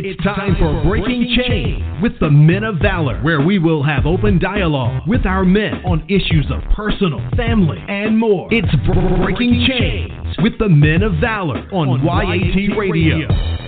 It's time for Breaking Chains with the Men of Valor, where we will have open dialogue with our men on issues of personal, family, and more. It's Breaking Chains with the Men of Valor on YAT Radio.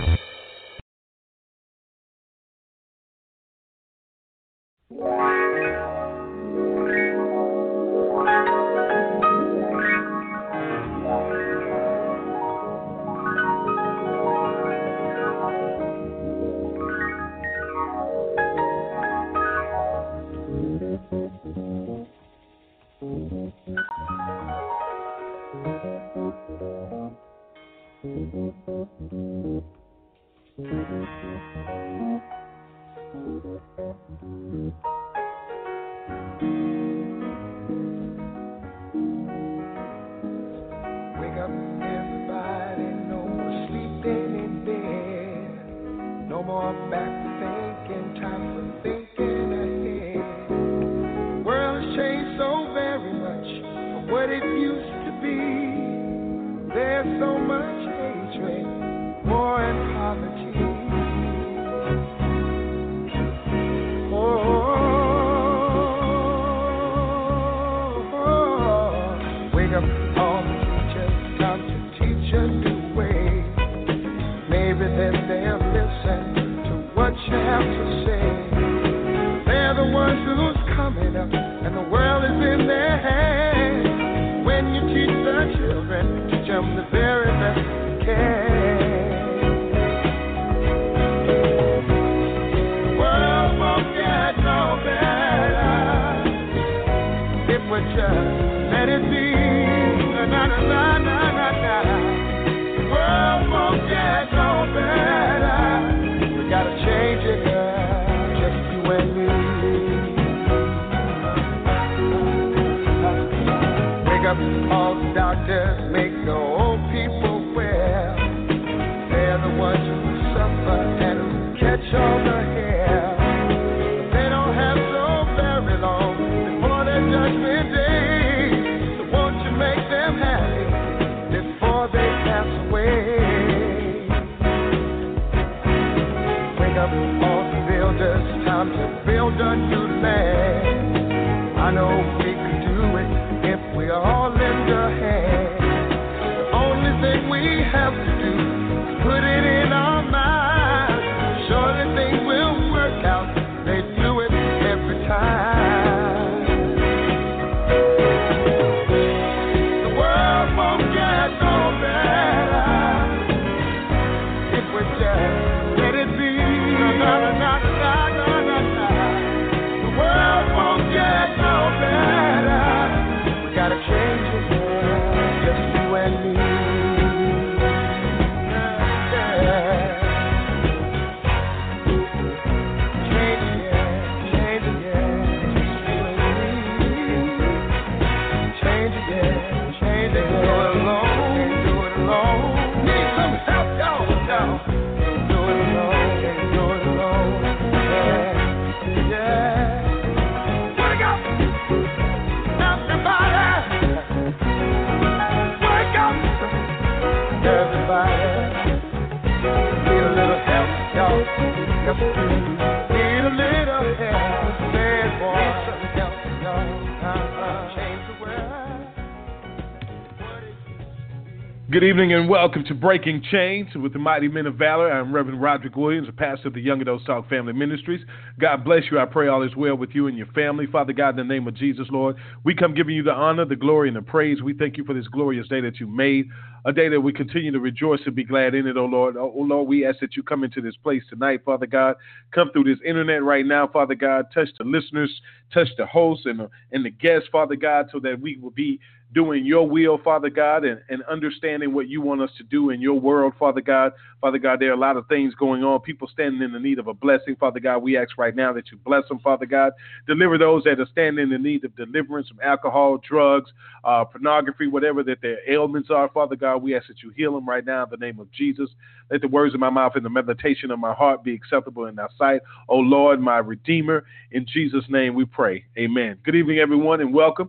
Good evening and welcome to Breaking Chains with the Mighty Men of Valor. I'm Reverend Roderick Williams, a pastor of the Young Adults Talk Family Ministries. God bless you. I pray all is well with you and your family. Father God, in the name of Jesus, Lord, we come giving you the honor, the glory, and the praise. We thank you for this glorious day that you made, a day that we continue to rejoice and be glad in it, oh Lord. Oh Lord, we ask that you come into this place tonight, Father God. Come through this internet right now, Father God. Touch the listeners, touch the hosts and the guests, Father God, so that we will be doing your will, Father God, and understanding what you want us to do in your world, Father God. Father God, there are a lot of things going on. People standing in the need of a blessing, Father God. We ask right now that you bless them, Father God. Deliver those that are standing in the need of deliverance from alcohol, drugs, pornography, whatever that their ailments are, Father God. We ask that you heal them right now in the name of Jesus. Let the words of my mouth and the meditation of my heart be acceptable in thy sight. O Lord, my Redeemer, in Jesus' name we pray. Amen. Good evening, everyone, and welcome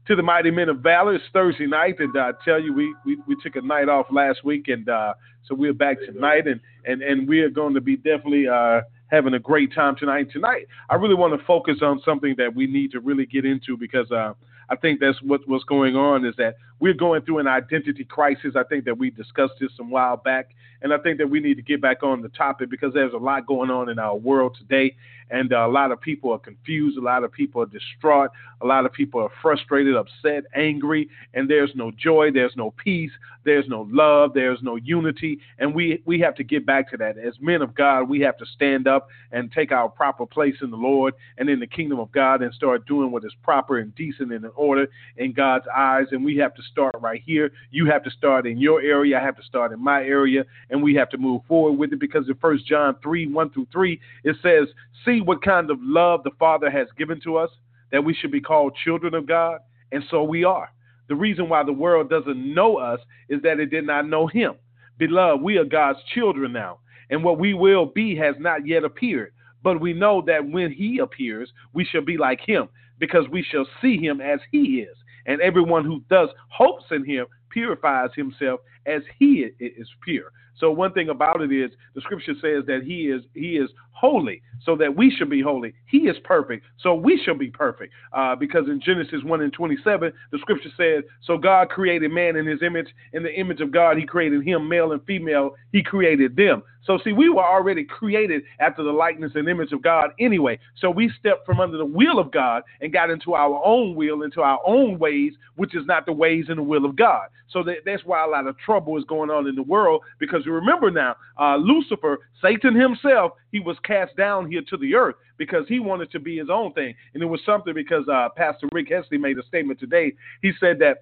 to the Mighty Men of Valor. It's Thursday night, and I tell you, we took a night off last week, and so we're back tonight, and we are going to be definitely having a great time tonight. Tonight, I really want to focus on something that we need to really get into, because I think that's what's going on, is that we're going through an identity crisis. I think that we discussed this some while back, and I think that we need to get back on the topic, because there's a lot going on in our world today, and a lot of people are confused. A lot of people are distraught. A lot of people are frustrated, upset, angry, and there's no joy. There's no peace. There's no love. There's no unity, and we have to get back to that. As men of God, we have to stand up and take our proper place in the Lord and in the kingdom of God, and start doing what is proper and decent and in order in God's eyes. And we have to start right here. You have to start in your area. I have to start in my area, and we have to move forward with it, because in 1 John 3:1-3, it says, "See what kind of love the Father has given to us, that we should be called children of God, and so we are. The reason why the world doesn't know us is that it did not know him. Beloved, we are God's children now, and what we will be has not yet appeared. But we know that when he appears, we shall be like him, because we shall see him as he is. And everyone who thus hopes in him purifies himself as he is pure." So one thing about it is, the scripture says that he is holy, so that we should be holy. He is perfect, so we shall be perfect. Because in Genesis 1:27, the scripture says, "So God created man in his image. In the image of God, he created him, male and female, he created them." So see, we were already created after the likeness and image of God anyway. So we stepped from under the will of God and got into our own will, into our own ways, which is not the ways and the will of God. So that's why a lot of trouble is going on in the world, because you remember now, Lucifer, Satan himself, he was cast down here to the earth because he wanted to be his own thing. And it was something, because Pastor Rick Hesley made a statement today. He said that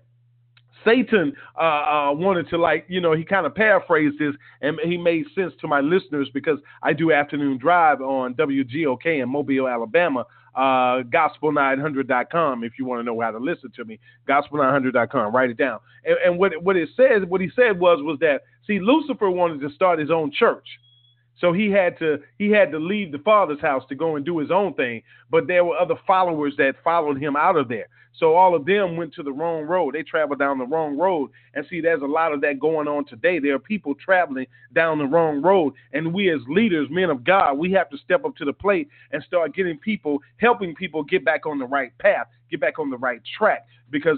Satan wanted to, he kind of paraphrased this, and he made sense to my listeners, because I do afternoon drive on WGOK in Mobile, Alabama, gospel900.com, if you want to know how to listen to me, gospel900.com, write it down. And what he said was that, see, Lucifer wanted to start his own church. So he had to leave the Father's house to go and do his own thing, but there were other followers that followed him out of there. So all of them went to the wrong road. They traveled down the wrong road. And see, there's a lot of that going on today. There are people traveling down the wrong road. And we as leaders, men of God, we have to step up to the plate and start helping people get back on the right path, get back on the right track, because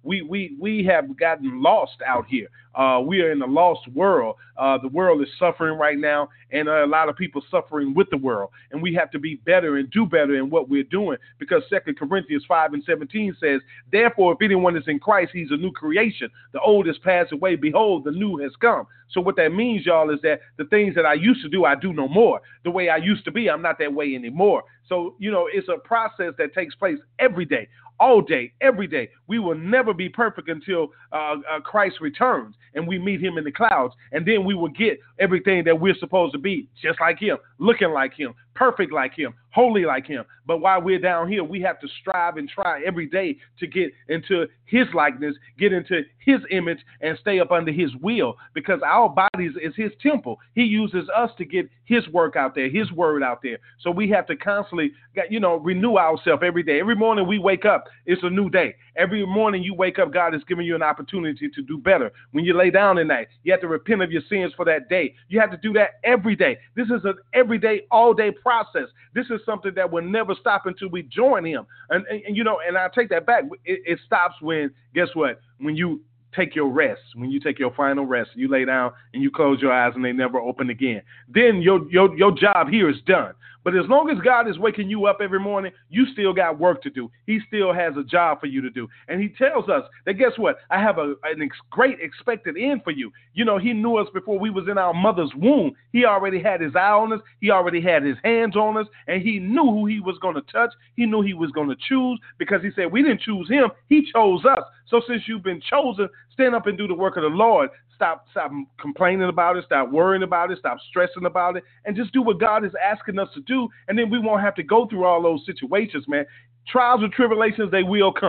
we have gotten lost out here. We are in a lost world. The world is suffering right now, and a lot of people suffering with the world. And we have to be better and do better in what we're doing, because 2 Corinthians 5:17 says, "Therefore, if anyone is in Christ, he's a new creation. The old has passed away. Behold, the new has come." So what that means, y'all, is that the things that I used to do, I do no more. The way I used to be, I'm not that way anymore. So, it's a process that takes place every day, all day, every day. We will never be perfect until Christ returns and we meet him in the clouds. And then we will get everything that we're supposed to be, just like him, looking like him, perfect like him, holy like him. But while we're down here, we have to strive and try every day to get into his likeness, get into his image, and stay up under his will, because our bodies is his temple. He uses us to get his work out there, his word out there. So we have to constantly, renew ourselves every day. Every morning we wake up, it's a new day. Every morning you wake up, God is giving you an opportunity to do better. When you lay down at night, you have to repent of your sins for that day. You have to do that every day. This is an everyday, all-day process. This is something that will never stop until we join him. And I take that back. It stops when, guess what? When you take your rest, when you take your final rest, you lay down and you close your eyes and they never open again. Then your job here is done. But as long as God is waking you up every morning, you still got work to do. He still has a job for you to do. And he tells us that, guess what? I have a great expected end for you. He knew us before we was in our mother's womb. He already had his eye on us. He already had his hands on us. And he knew who he was going to touch. He knew he was going to choose, because he said we didn't choose him. He chose us. So since you've been chosen, stand up and do the work of the Lord. Stop complaining about it. Stop worrying about it. Stop stressing about it. And just do what God is asking us to do. And then we won't have to go through all those situations, man. Trials and tribulations, they will come.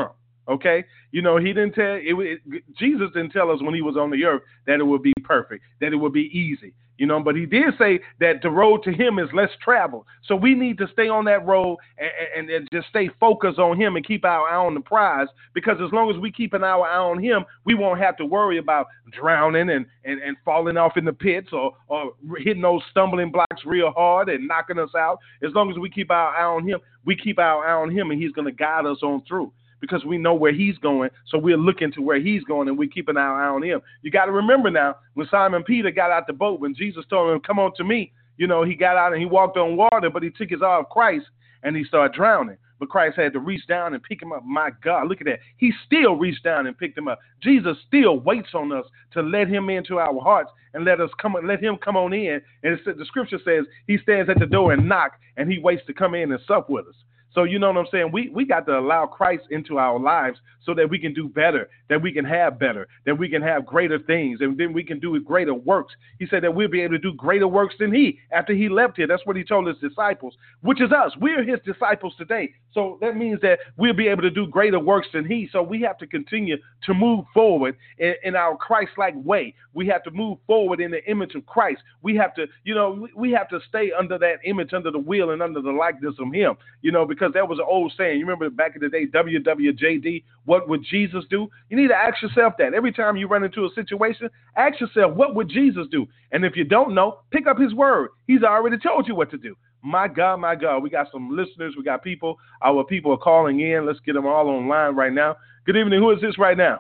Okay, he didn't tell Jesus didn't tell us when he was on the earth that it would be perfect, that it would be easy. But he did say that the road to him is less traveled. So we need to stay on that road and just stay focused on him and keep our eye on the prize. Because as long as we keep an eye on him, we won't have to worry about drowning and falling off in the pits or hitting those stumbling blocks real hard and knocking us out. As long as we keep our eye on him, and he's going to guide us on through. Because we know where he's going, so we're looking to where he's going, and we're keeping our eye on him. You got to remember now, when Simon Peter got out the boat, when Jesus told him, "Come on to me," he got out and he walked on water, but he took his eye off Christ, and he started drowning. But Christ had to reach down and pick him up. My God, look at that. He still reached down and picked him up. Jesus still waits on us to let him into our hearts and let him come on in. And the scripture says he stands at the door and knock, and he waits to come in and sup with us. So you know what I'm saying? We got to allow Christ into our lives so that we can do better, that we can have better, that we can have greater things, and then we can do greater works. He said that we'll be able to do greater works than he after he left here. That's what he told his disciples, which is us. We're his disciples today. So that means that we'll be able to do greater works than he. So we have to continue to move forward in our Christ-like way. We have to move forward in the image of Christ. We have to, we have to stay under that image, under the will and under the likeness of him, because that was an old saying. You remember back in the day, WWJD, what would Jesus do? You need to ask yourself that. Every time you run into a situation, ask yourself, what would Jesus do? And if you don't know, pick up his word. He's already told you what to do. My God, my God. We got some listeners. We got people. Our people are calling in. Let's get them all online right now. Good evening. Who is this right now?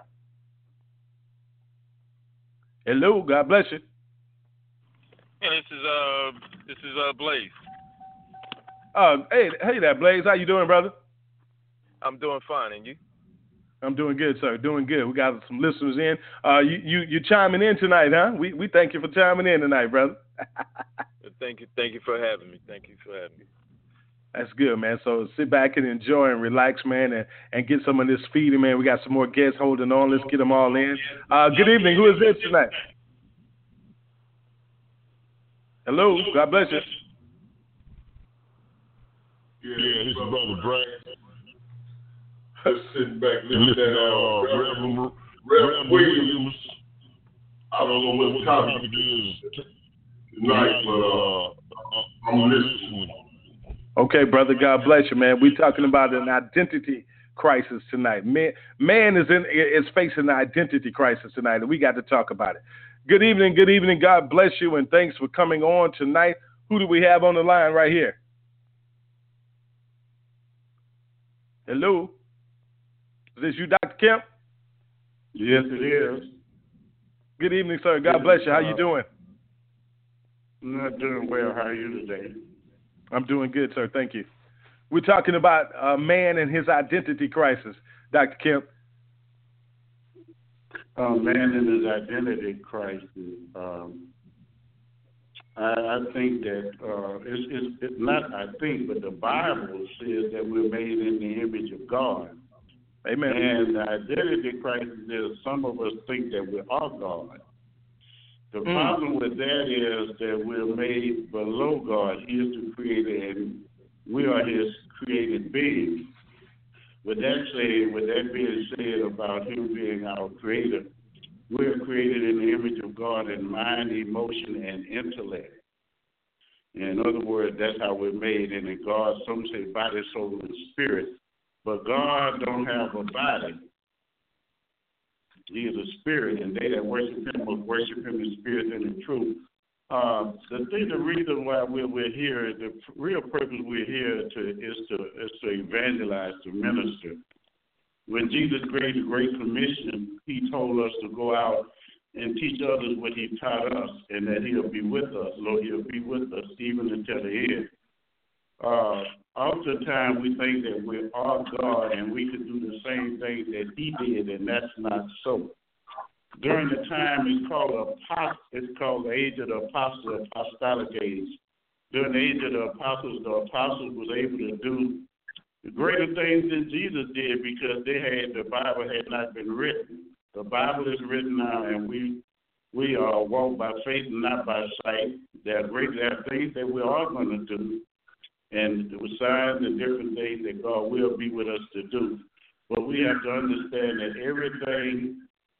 Hello. God bless you. Yeah, this is Blaze. Hey there, Blaze. How you doing, brother? I'm doing fine, and you? I'm doing good, sir. Doing good. We got some listeners in. You chiming in tonight, huh? We thank you for chiming in tonight, brother. Thank you for having me. That's good, man. So sit back and enjoy and relax, man, and get some of this feeding, man. We got some more guests holding on. Let's get them all in. Good evening. Who is this tonight? Hello. God bless you. Yeah, this is Brother Brad. Just sitting back listening to Reverend Williams. I don't know what the topic is tonight, but I'm listening. Okay, brother. God bless you, man. We're talking about an identity crisis tonight. Man is facing an identity crisis tonight, and we got to talk about it. Good evening. Good evening. God bless you, and thanks for coming on tonight. Who do we have on the line right here? Hello. Is this you, Dr. Kemp? Yes, it is. Good evening, sir. God bless you. How you doing? I'm not doing well. How are you today? I'm doing good, sir. Thank you. We're talking about a man and his identity crisis, Dr. Kemp. Man and his identity crisis. I think that it's not. I think, but the Bible says that we're made in the image of God. Amen. And the identity crisis is some of us think that we are God. The problem with that is that we're made below God. He is the creator, and we are his created beings. With that being said about him being our creator, we are created in the image of God in mind, emotion, and intellect. In other words, that's how we're made. And in God, some say body, soul, and spirit. But God don't have a body. He is a spirit, and they that worship him must worship him in spirit and in truth. The reason why we're here, the real purpose we're here is to evangelize, to minister. When Jesus gave the Great Commission, he told us to go out and teach others what he taught us, and that he'll be with us. Lord, he'll be with us even until the end. Oftentimes we think that we are God and we could do the same thing that he did, and that's not so. During the time it's called the age of the apostles, apostolic age. During the age of the apostles was able to do the greater things than Jesus did because the Bible had not been written. The Bible is written now, and we walk by faith and not by sight. There are things that we are going to do, and the signs and different things that God will be with us to do. But we have to understand that everything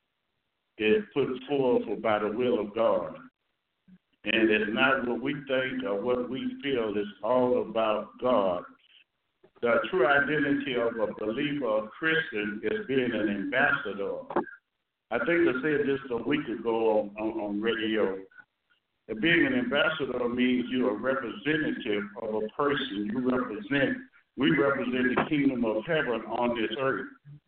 is put forth by the will of God. And it's not what we think or what we feel. It's all about God. The true identity of a believer or Christian is being an ambassador. I think I said this a week ago on radio. Being an ambassador means you're a representative of a person. We represent the kingdom of heaven on this earth.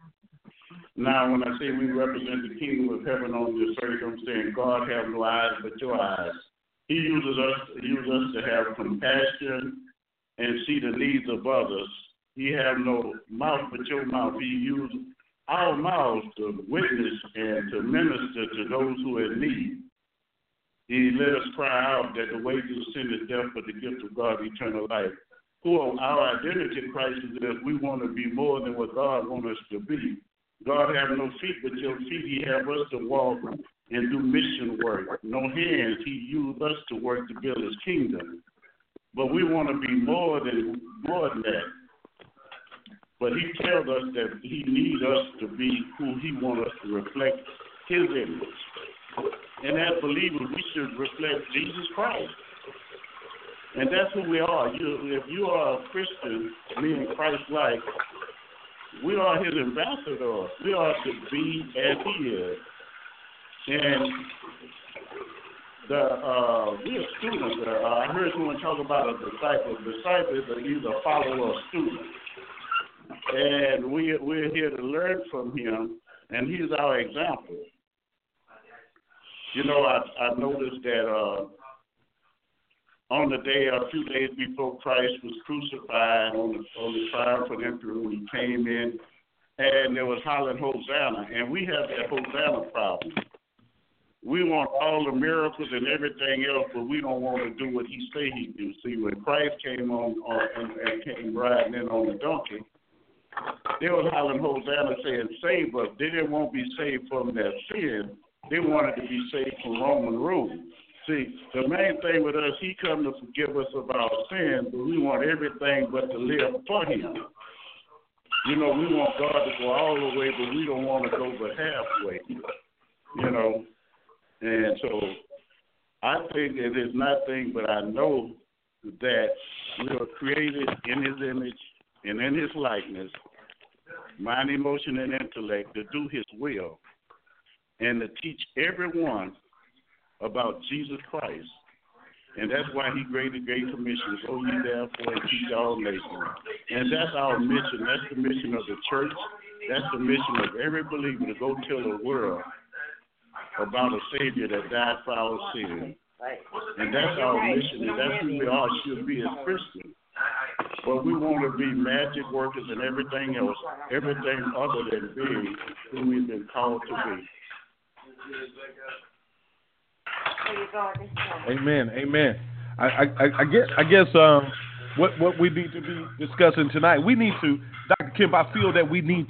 Now, when I say we represent the kingdom of heaven on this earth, I'm saying God has no eyes but your eyes. He uses us to have compassion and see the needs of others. He has no mouth but your mouth. He uses our mouths to witness and to minister to those who are in need. He let us cry out that the wages of sin is death, but the gift of God, eternal life. Our identity in Christ is that we want to be more than what God wants us to be. God has no feet but your feet. He has us to walk and do mission work. No hands. He used us to work to build his kingdom. But we want to be more than that. But he tells us that he needs us to be who he wants us to reflect his image. And as believers, we should reflect Jesus Christ. And that's who we are. If you are a Christian, being Christ-like, we are his ambassadors. We are to be as he is. And we are students. I heard someone talk about a disciple. Disciples are either a follower or student. And we're here to learn from him, and he's our example. You know, I noticed that on the day, a few days before Christ was crucified on the triumphal entry, when he came in, and there was hollering Hosanna, and we have that Hosanna problem. We want all the miracles and everything else, but we don't want to do what he said he do. See, when Christ came on and came riding in on the donkey, they was hollering Hosanna saying, save us. They didn't want to be saved from their sin. They wanted to be saved from Roman rule. See, the main thing with us, he come to forgive us of our sins, but we want everything but to live for him. You know, we want God to go all the way, but we don't want to go but halfway. You know, and so I think it is nothing, but I know that we are created in his image and in his likeness, mind, emotion, and intellect, to do his will and to teach everyone about Jesus Christ. And that's why he gave the Great Commission, go ye therefore and teach all nations. And that's our mission. That's the mission of the church. That's the mission of every believer, to go tell the world about a Savior that died for our sins. And that's our mission, and that's who we all should be as Christians. But we want to be magic workers and everything else, everything other than being who we've been called to be. Amen. Amen. I guess what we need to be discussing tonight, we need to, Dr. Kemp, I feel that we need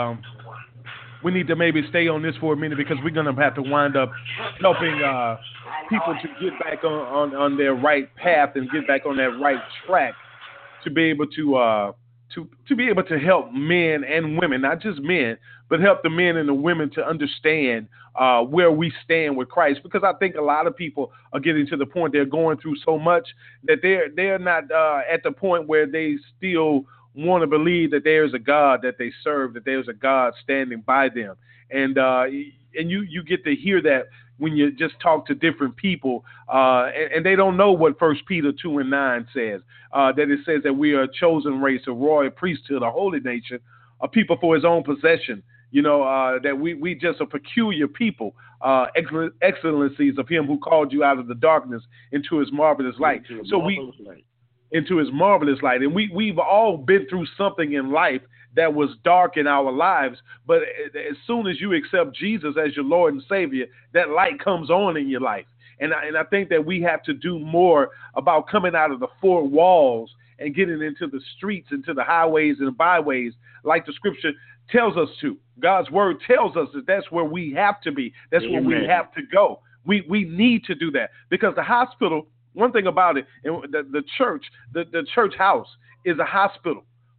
to maybe stay on this for a minute, because we're going to have to wind up helping people to get back on their right path and get back on that right track, to be able to be able to help men and women, not just men, but help the men and the women to understand where we stand with Christ. Because I think a lot of people are getting to the point, they're going through so much that they're not at the point where they still want to believe that there's a God that they serve, that there's a God standing by them. And you get to hear that when you just talk to different people, and they don't know what 1 Peter 2:9 says, that it says that we are a chosen race, a royal priesthood, a holy nation, a people for his own possession. You know, that we just a peculiar people, excellencies of him who called you out of the darkness into his marvelous light. Into his marvelous light. And we've all been through something in life that was dark in our lives, but as soon as you accept Jesus as your Lord and Savior, that light comes on in your life. And I think that we have to do more about coming out of the four walls and getting into the streets, into the highways and the byways, like the scripture tells us to. God's word tells us that that's where we have to be. That's where we have to go. We need to do that, because the hospital, one thing about it, the church house is a hospital.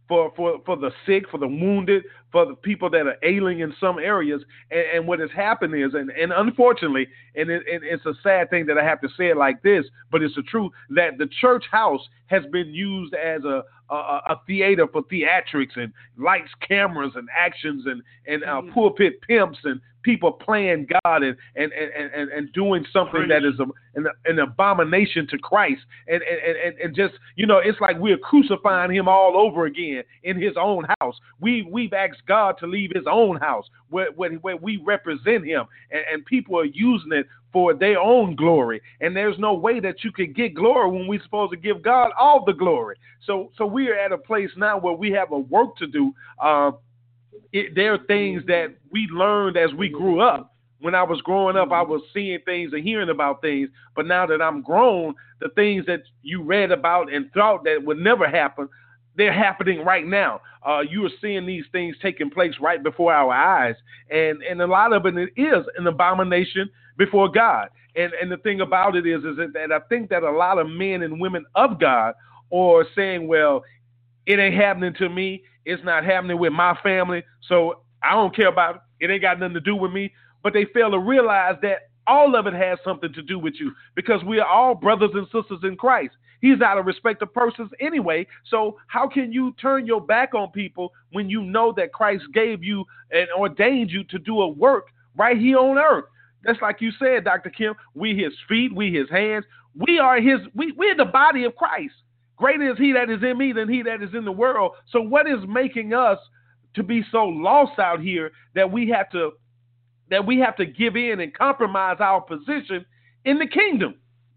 for the sick, for the wounded, for the people that are ailing in some areas. And what has happened is, and unfortunately, and it's a sad thing that I have to say it like this, but it's the truth, that the church house has been used as a theater for theatrics and lights, cameras, and actions, and pulpit pimps and people playing God and doing something that is an abomination to Christ, and just, it's like we're crucifying him all over again in his own house. We've asked God to leave his own house where we represent him, and people are using it for their own glory, and there's no way that you can get glory when we're supposed to give God all the glory. So we are at a place now where we have a work to do. There are things that we learned as we grew up. When I was growing up, I was seeing things and hearing about things, but now that I'm grown, the things that you read about and thought that would never happen, they're happening right now. You are seeing these things taking place right before our eyes, and a lot of it is an abomination before God. And the thing about it is that I think that a lot of men and women of God are saying, well, it ain't happening to me. It's not happening with my family, so I don't care about it. It ain't got nothing to do with me. But they fail to realize that all of it has something to do with you, because we are all brothers and sisters in Christ. He's out of respect of persons anyway. So how can you turn your back on people when you know that Christ gave you and ordained you to do a work right here on earth? That's like you said, Dr. Kim. We his feet, we his hands. We are we're the body of Christ. Greater is he that is in me than he that is in the world. So what is making us to be so lost out here that we have to give in and compromise our position in the kingdom?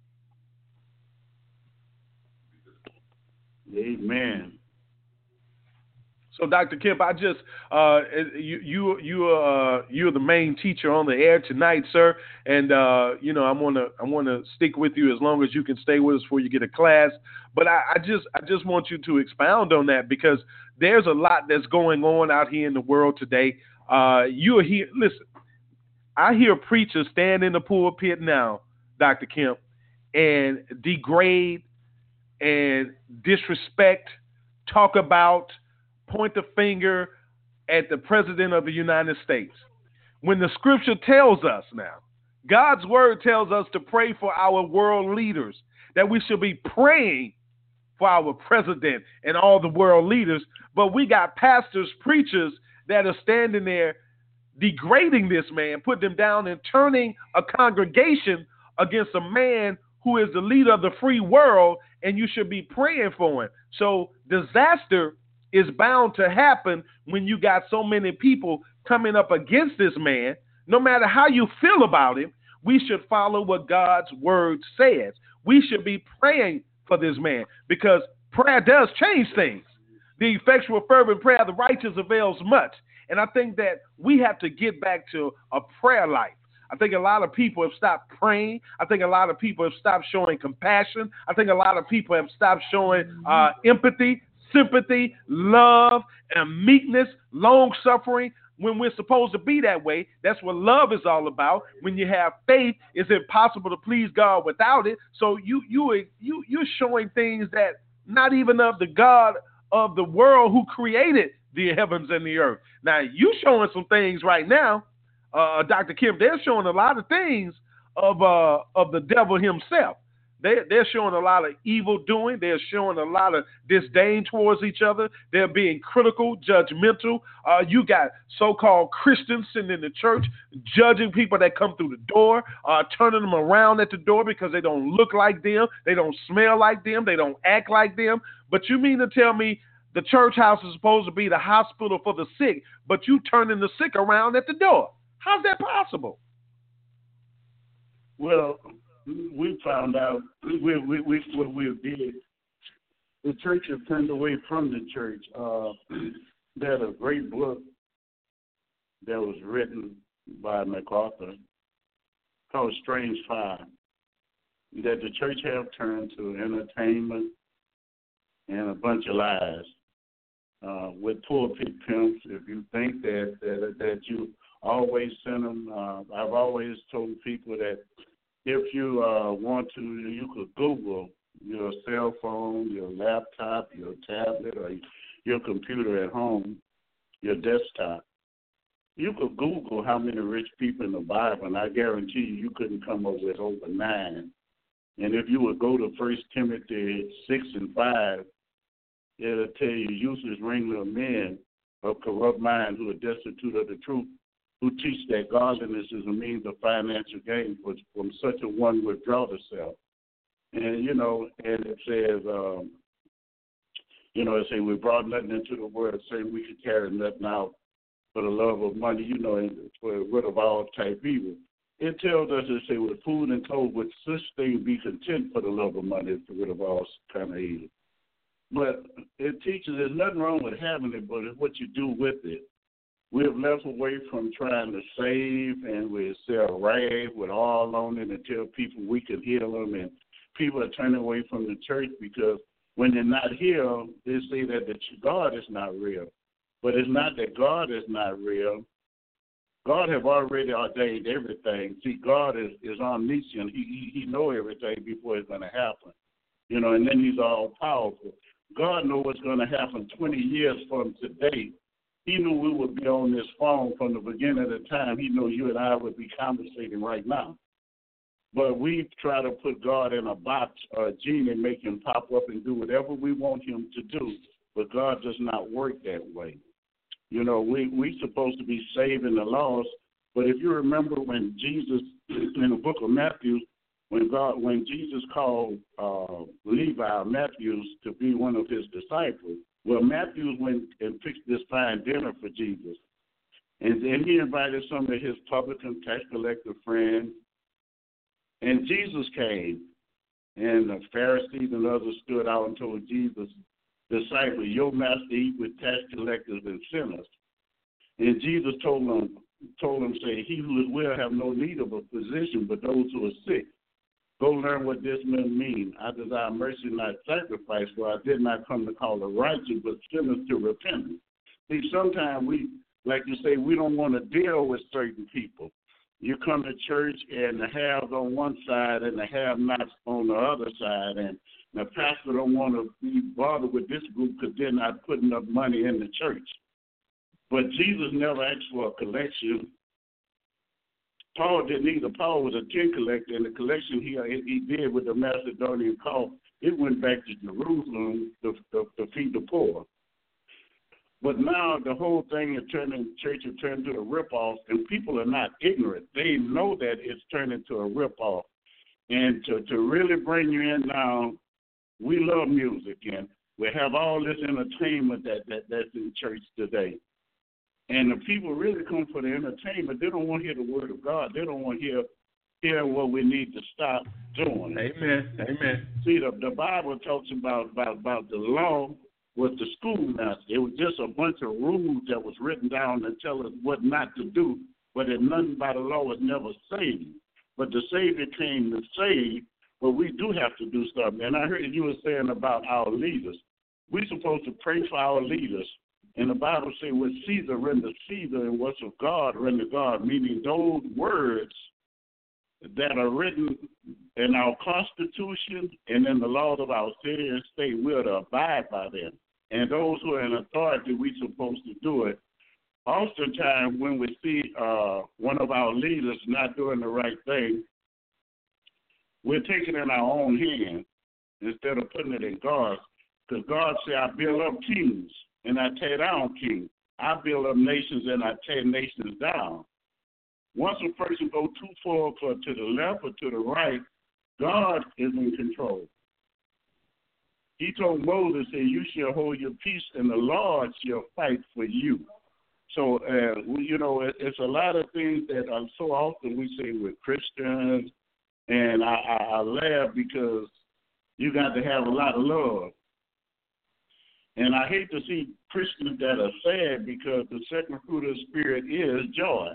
Amen. So, Dr. Kemp, I just you're the main teacher on the air tonight, sir, and I want to stick with you as long as you can stay with us before you get a class. But I just want you to expound on that, because there's a lot that's going on out here in the world today. You're here. Listen, I hear preachers stand in the pulpit now, Dr. Kemp, and degrade and disrespect, talk about, point the finger at the President of the United States. When the scripture tells us now, God's word tells us to pray for our world leaders, that we should be praying for our president and all the world leaders. But we got pastors, preachers that are standing there degrading this man, putting him down and turning a congregation against a man who is the leader of the free world, and you should be praying for him. So disaster is bound to happen when you got so many people coming up against this man. No matter how you feel about him, we should follow what God's word says. We should be praying for this man, because prayer does change things. The effectual fervent prayer of the righteous avails much. And I think that we have to get back to a prayer life. I think a lot of people have stopped praying. I think a lot of people have stopped showing compassion. I think a lot of people have stopped showing empathy, sympathy, love, and meekness, long-suffering, when we're supposed to be that way. That's what love is all about. When you have faith, it's impossible to please God without it. So you're showing things that not even of the God of the world who created the heavens and the earth. Now, you showing some things right now, Dr. Kim. They're showing a lot of things of the devil himself. They're showing a lot of evil doing. They're showing a lot of disdain towards each other. They're being critical, judgmental. You got so-called Christians sitting in the church judging people that come through the door, turning them around at the door because they don't look like them, they don't smell like them, they don't act like them. But you mean to tell me the church house is supposed to be the hospital for the sick, but you turning the sick around at the door? How's that possible? Well, we found out what we did. The church has turned away from the church. There's a great book that was written by MacArthur called Strange Fire, that the church have turned to entertainment and a bunch of lies. With pulpit pimps, if you think that you always send them, I've always told people that if you want to, you could Google your cell phone, your laptop, your tablet, or your computer at home, your desktop, you could Google how many rich people in the Bible, and I guarantee you couldn't come up with over 9. And if you would go to 1 Timothy 6:5, it'll tell you useless ringler men of corrupt minds who are destitute of the truth, who teach that godliness is a means of financial gain, from such a one withdraw the And, and it says, it says we brought nothing into the world, saying we could carry nothing out for the love of money, and for rid of all type evil. It tells us to say with food and clothes, with such things be content for the love of money, for rid of all kind of evil. But it teaches there's nothing wrong with having it, but it's what you do with it. We have left away from trying to save, and we sell rags with oil on it and tell people we can heal them, and people are turning away from the church because when they're not healed, they say that God is not real. But it's not that God is not real. God have already ordained everything. See, God is omniscient. He knows everything before it's going to happen. And then he's all powerful. God knows what's going to happen 20 years from today. He knew we would be on this phone from the beginning of the time. He knew you and I would be conversating right now. But we try to put God in a box or a genie and make him pop up and do whatever we want him to do. But God does not work that way. We supposed to be saving the lost. But if you remember when Jesus, in the book of Matthew, when Jesus called Levi, Matthews, to be one of his disciples, well, Matthews went and fixed this fine dinner for Jesus. And then he invited some of his publican tax collector friends. And Jesus came. And the Pharisees and others stood out and told Jesus, disciples, your master eat with tax collectors and sinners. And Jesus told them, say, he who is well have no need of a physician, but those who are sick. Go learn what this means. I desire mercy, not sacrifice, for I did not come to call the righteous, but sinners to repentance. See, sometimes we, like you say, we don't want to deal with certain people. You come to church and the haves on one side and the have-nots on the other side, and the pastor don't want to be bothered with this group because they're not putting up money in the church. But Jesus never asked for a collection. Paul didn't either. Paul was a tin collector, and the collection he did with the Macedonian call, it went back to Jerusalem to feed the poor. But now the whole thing is church has turned into a ripoff, and people are not ignorant. They know that it's turned into a ripoff. And to really bring you in now, we love music, and we have all this entertainment that's in church today. And the people really come for the entertainment. They don't want to hear the word of God. They don't want to hear what we need to stop doing. Amen. See, the Bible talks about the law was the schoolmaster. It was just a bunch of rules that was written down to tell us what not to do, but that nothing by the law was never saved. But the Savior came to save, but we do have to do something. And I heard you were saying about our leaders. We're supposed to pray for our leaders. And the Bible says, what Caesar render Caesar and what's of God render God, meaning those words that are written in our Constitution and in the laws of our city and state, we're to abide by them. And those who are in authority, we're supposed to do it. Oftentimes, when we see one of our leaders not doing the right thing, we're taking it in our own hands instead of putting it in God's. Because God said, I build up kings and I tear down kings. I build up nations and I tear nations down. Once a person goes too far to the left or to the right, God is in control. He told Moses, you shall hold your peace and the Lord shall fight for you. So, it's a lot of things that so often we say we're Christians, and I laugh because you got to have a lot of love. And I hate to see Christians that are sad because the second fruit of the Spirit is joy.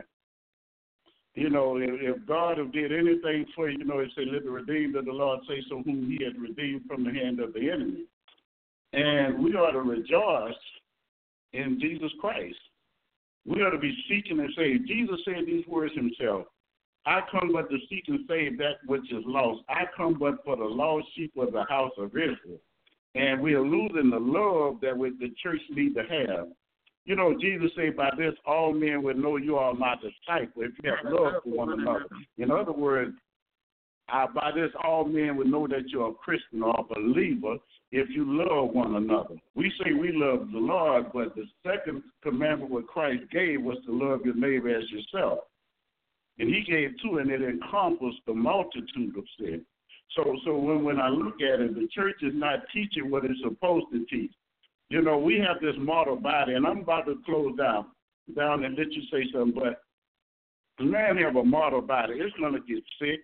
If God have did anything for you, it said, let the redeemed of the Lord say so, whom he had redeemed from the hand of the enemy. And we ought to rejoice in Jesus Christ. We ought to be seeking and saved. Jesus said these words himself, I come but to seek and save that which is lost. I come but for the lost sheep of the house of Israel. and we are losing the love that the church need to have. You know, Jesus said, by this all men will know you are my disciple if you have love for one another. In other words, by this all men will know that you're a Christian or a believer if you love one another. We say we love the Lord, but the second commandment what Christ gave was to love your neighbor as yourself. And he gave two, and it encompassed the multitude of sin. So when I look at it, the church is not teaching what it's supposed to teach. You know, we have this mortal body, and I'm about to close down and let you say something, but the man have a mortal body. It's going to get sick.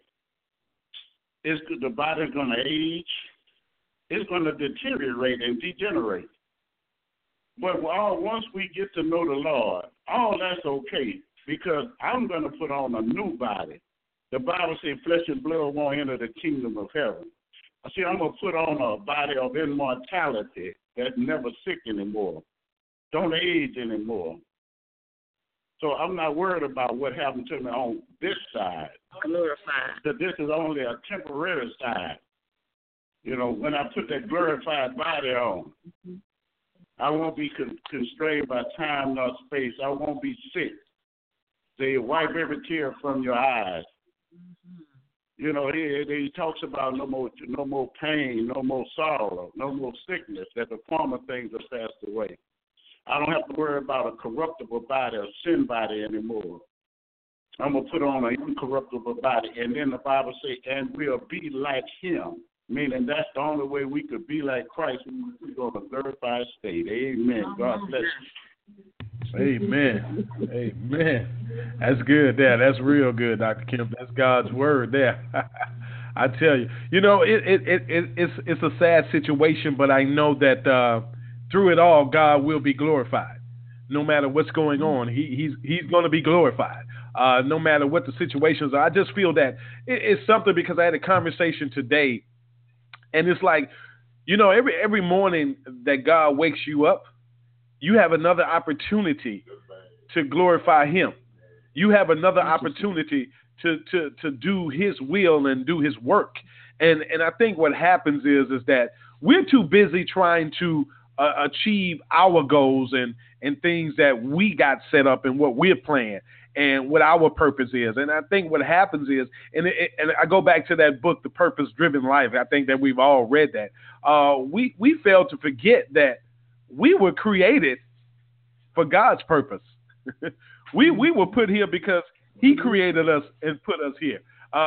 The body's going to age. It's going to deteriorate and degenerate. But once we get to know the Lord, all that's okay, because I'm going to put on a new body. The Bible says flesh and blood won't enter the kingdom of heaven. See, I'm going to put on a body of immortality that's never sick anymore, don't age anymore. So I'm not worried about what happened to me on this side. Glorified. That this is only a temporary side. You know, when I put that glorified body on, I won't be constrained by time nor space. I won't be sick. They wipe every tear from your eyes. You know, he talks about no more pain, no more sorrow, no more sickness, that the former things are passed away. I don't have to worry about a corruptible body, a sin body anymore. I'm going to put on an incorruptible body. And then the Bible says, and we'll be like him, meaning that's the only way we could be like Christ when we go to a glorified state. Amen. God bless you. Amen. Amen. That's good there. That's real good, Dr. Kemp. That's God's word there. I tell you. You know, it's a sad situation, but I know that through it all, God will be glorified. No matter what's going on, He's going to be glorified. No matter what the situations are. I just feel that it's something, because I had a conversation today, and it's like, you know, every morning that God wakes you up, you have another opportunity to glorify Him. You have another opportunity to do His will and do His work. And I think what happens is that we're too busy trying to achieve our goals and things that we got set up and what we're playing and what our purpose is. And I think what happens is, and I go back to that book, The Purpose-Driven Life. I think that we've all read that. We fail to forget that we were created for God's purpose. We were put here because He created us and put us here.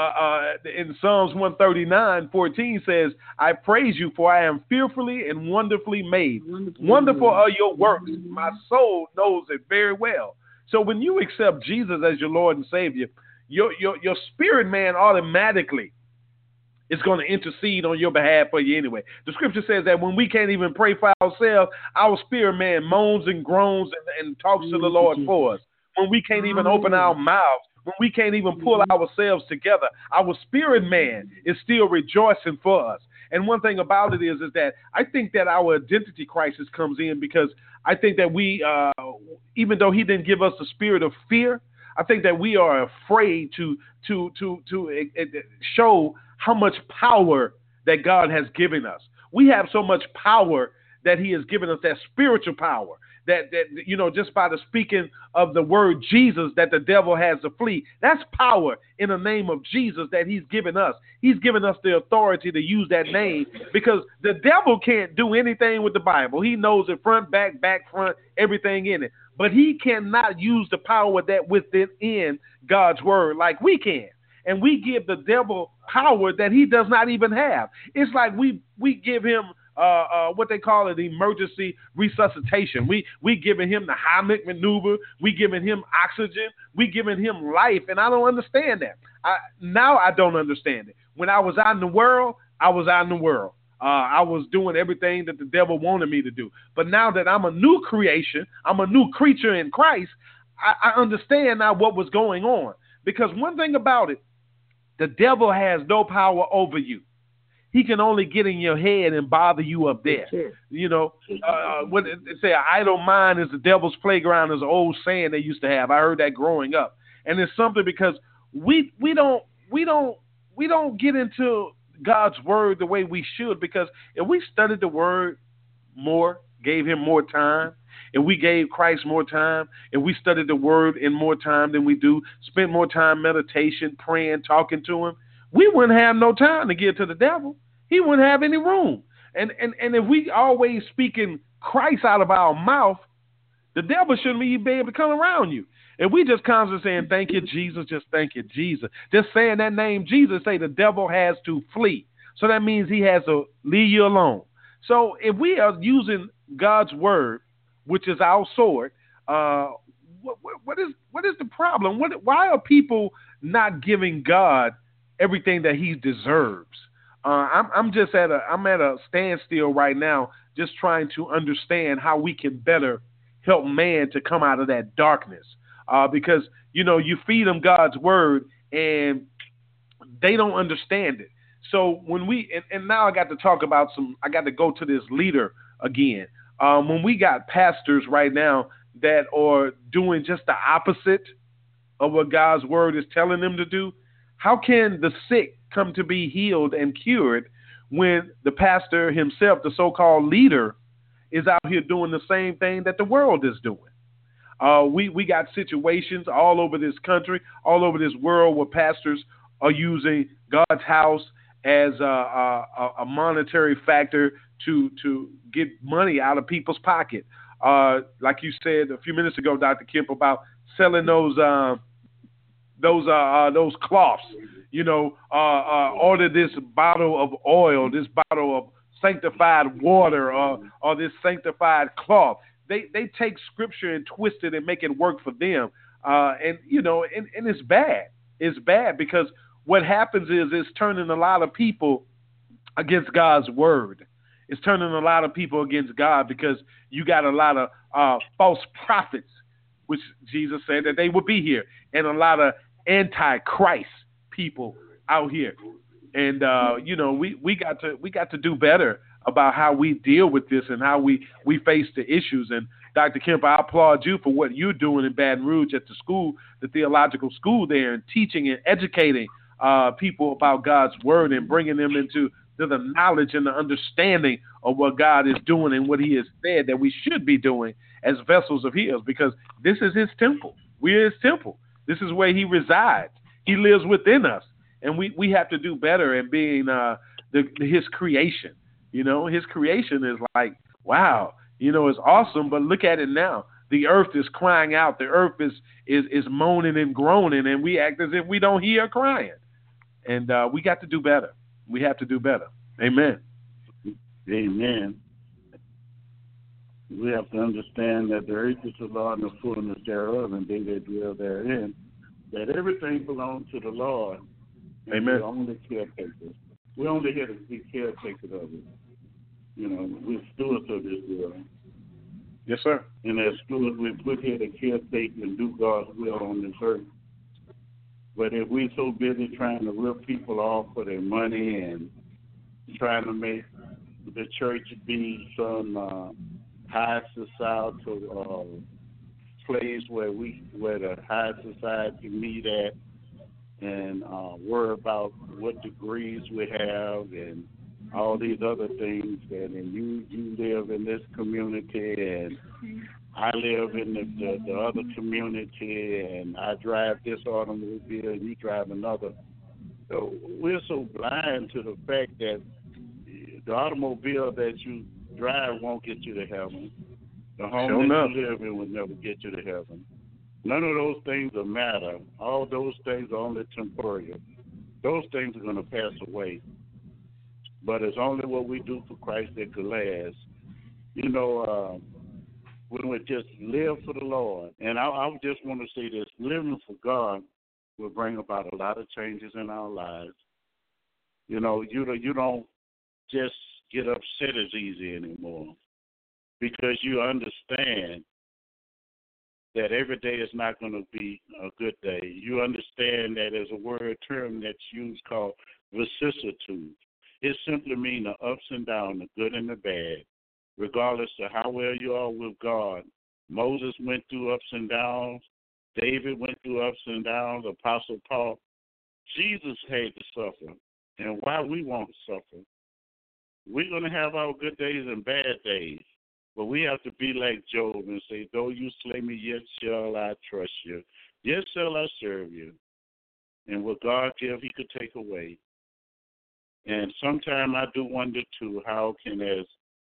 In Psalms 139:14 says, I praise you, for I am fearfully and wonderfully made. Wonderful are your works. My soul knows it very well. So when you accept Jesus as your Lord and Savior, your spirit man automatically is going to intercede on your behalf for you anyway. The scripture says that when we can't even pray for ourselves, our spirit man moans and groans and talks to the Lord for us. When we can't even open our mouths, when we can't even pull ourselves together, our spirit man is still rejoicing for us. And one thing about it is that I think that our identity crisis comes in because I think that we, even though He didn't give us the spirit of fear, I think that we are afraid to show how much power that God has given us. We have so much power that He has given us, that spiritual power, that you know, just by the speaking of the word Jesus, that the devil has to flee. That's power in the name of Jesus that He's given us. He's given us the authority to use that name, because the devil can't do anything with the Bible. He knows it front, back, front, everything in it. But he cannot use the power that within God's word like we can. And we give the devil power that he does not even have. It's like we give him what they call it, emergency resuscitation. We giving him the Heimlich maneuver. We giving him oxygen. We giving him life. And I don't understand that. Now I don't understand it. When I was out in the world, I was out in the world. I was doing everything that the devil wanted me to do. But now that I'm a new creation, I'm a new creature in Christ, I understand now what was going on. Because one thing about it, the devil has no power over you. He can only get in your head and bother you up there. You know, what they say, an idle mind is the devil's playground is an old saying they used to have. I heard that growing up. And it's something because we don't get into God's word the way we should, because if we studied the word more, gave him more time, and we gave Christ more time, and we studied the word in more time than we do, spent more time meditation, praying, talking to him, we wouldn't have no time to give to the devil. He wouldn't have any room. And if we always speaking Christ out of our mouth, the devil shouldn't even be able to come around you. If we just constantly saying, thank you, Jesus, just thank you, Jesus, just saying that name, Jesus, say the devil has to flee. So that means he has to leave you alone. So if we are using God's word, which is our sword, what is the problem? Why are people not giving God everything that he deserves? I'm at a standstill right now, just trying to understand how we can better help man to come out of that darkness. Because, you feed them God's word and they don't understand it. So when and now I got to talk about I got to go to this leader again. When we got pastors right now that are doing just the opposite of what God's word is telling them to do, how can the sick come to be healed and cured when the pastor himself, the so-called leader, is out here doing the same thing that the world is doing? We got situations all over this country, all over this world, where pastors are using God's house as a monetary factor to get money out of people's pocket. Like you said a few minutes ago, Dr. Kemp, about selling those cloths. Order this bottle of oil, this bottle of sanctified water, or this sanctified cloth. They take scripture and twist it and make it work for them. And it's bad. It's bad because what happens is it's turning a lot of people against God's word. It's turning a lot of people against God because you got a lot of false prophets, which Jesus said that they would be here, and a lot of anti-Christ people out here. And we got to do better about how we deal with this and how we face the issues. And Dr. Kemp, I applaud you for what you're doing in Baton Rouge at the school, the theological school there, and teaching and educating people about God's word and bringing them into the knowledge and the understanding of what God is doing and what he has said that we should be doing as vessels of his, because this is his temple. We're his temple. This is where he resides. He lives within us, and we have to do better in being his creation. His creation is like, wow, it's awesome, but look at it now. The earth is crying out. The earth is moaning and groaning, and we act as if we don't hear crying. And we got to do better. We have to do better. Amen. Amen. We have to understand that the earth is the Lord and the fullness thereof, and they that dwell therein, that everything belongs to the Lord. Amen. We're only caretakers. We're only here to be caretakers of it. We're stewards of this world. Yes, sir. And as stewards, we're put here to caretake and do God's will on this earth. But if we're so busy trying to rip people off for their money and trying to make the church be some high society place where the high society meet at, and worry about what degrees we have and all these other things, and you live in this community and I live in the other community, and I drive this automobile and you drive another. So we're so blind to the fact that the automobile that you drive won't get you to heaven. The home that you live in will never get you to heaven. None of those things will matter. All those things are only temporary. Those things are going to pass away. But it's only what we do for Christ that could last. When we just live for the Lord, and I just want to say this, living for God will bring about a lot of changes in our lives. You don't just get upset as easy anymore, because you understand that every day is not going to be a good day. You understand that there's a term that's used called vicissitude. It simply means the ups and downs, the good and the bad, regardless of how well you are with God. Moses went through ups and downs. David went through ups and downs. Apostle Paul. Jesus had to suffer. And why we won't suffer. We're going to have our good days and bad days. But we have to be like Job and say, though you slay me, yet shall I trust you. Yet shall I serve you. And what God give, he could take away. And sometimes I do wonder, too, how can, as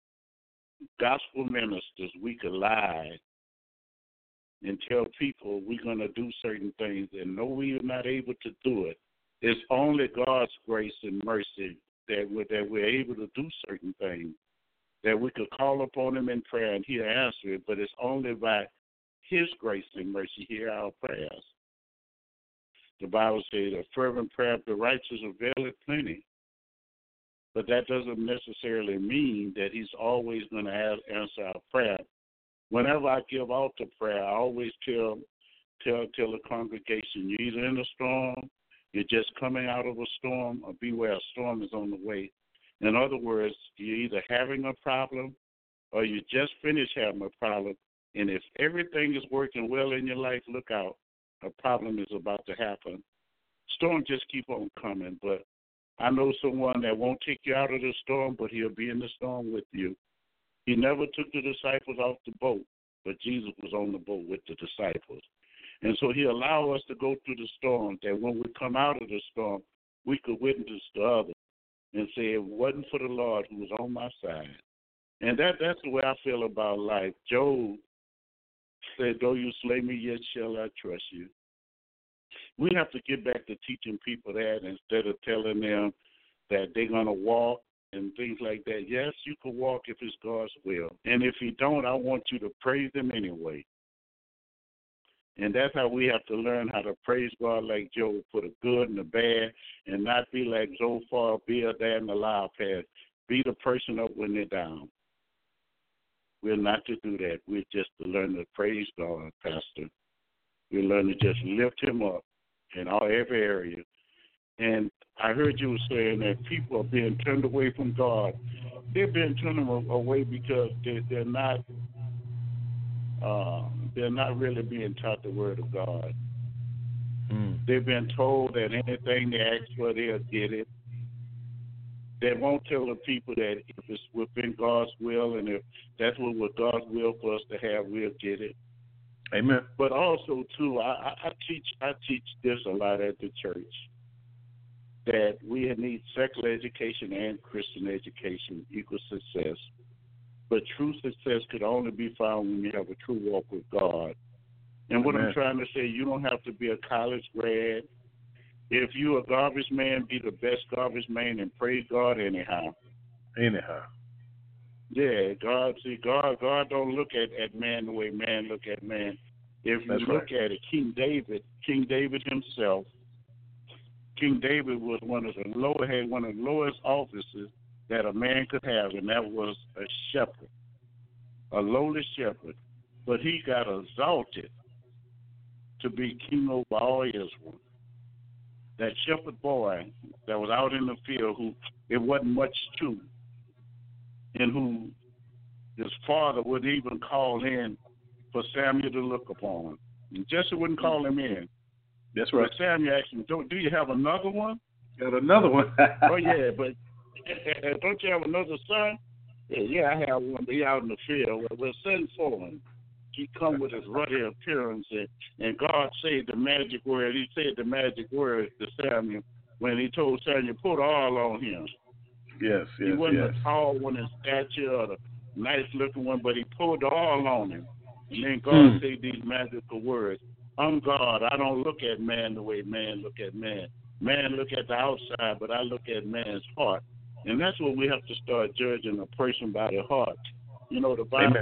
gospel ministers, we could lie and tell people we're going to do certain things and know we are not able to do it. It's only God's grace and mercy that we're able to do certain things, that we could call upon him in prayer and he'll answer it, but it's only by his grace and mercy hear our prayers. The Bible says a fervent prayer of the righteous availeth plenty. But that doesn't necessarily mean that he's always going to answer our prayer. Whenever I give out the prayer, I always tell the congregation, you're either in a storm, you're just coming out of a storm, or beware, a storm is on the way. In other words, you're either having a problem or you just finished having a problem. And if everything is working well in your life, look out. A problem is about to happen. Storm just keep on coming, but I know someone that won't take you out of the storm, but he'll be in the storm with you. He never took the disciples off the boat, but Jesus was on the boat with the disciples. And so he allowed us to go through the storm, that when we come out of the storm, we could witness to others and say, it wasn't for the Lord who was on my side. And that's the way I feel about life. Job said, though you slay me, yet shall I trust you. We have to get back to teaching people that instead of telling them that they're going to walk and things like that. Yes, you can walk if it's God's will. And if you don't, I want you to praise him anyway. And that's how we have to learn how to praise God like Job, for the good and the bad, and not be like Zophar, Bildad, and the loud path. Be the person up when they're down. We're not to do that. We're just to learn to praise God, Pastor. We learn to just lift him up in every area. And I heard you saying that people are being turned away from God. They're being turned away because they're not really being taught the word of God. They've been told that anything they ask for, they'll get it. They won't tell the people that if it's within God's will and if that's what God's will for us to have, we'll get it. Amen. But also, too, I teach this a lot at the church, that we need secular education and Christian education equal success. But true success could only be found when you have a true walk with God. And what I'm trying to say, you don't have to be a college grad. If you're a garbage man, be the best garbage man and praise God anyhow. Yeah, God don't look at man the way man look at man. If you look at it, King David himself, King David was one of the lowest offices that a man could have, and that was a shepherd, a lowly shepherd. But he got exalted to be king over all Israel. That shepherd boy that was out in the field, who it wasn't much to, and who his father would even call in for Samuel to look upon. And Jesse wouldn't call him in. That's right. But Samuel asked him, do you have another one? Got another one. Oh, yeah, but don't you have another son? Yeah, I have one, but he's out in the field. Well, send for him. He come with his ruddy appearance, and God said the magic word. He said the magic word to Samuel when he told Samuel, put oil on him. Yes. He wasn't a tall one in stature or the nice-looking one, but he poured the oil on him. And then God said these magical words, I'm God. I don't look at man the way man look at man. Man look at the outside, but I look at man's heart. And that's what we have to start judging a person by their heart. You know, the Bible,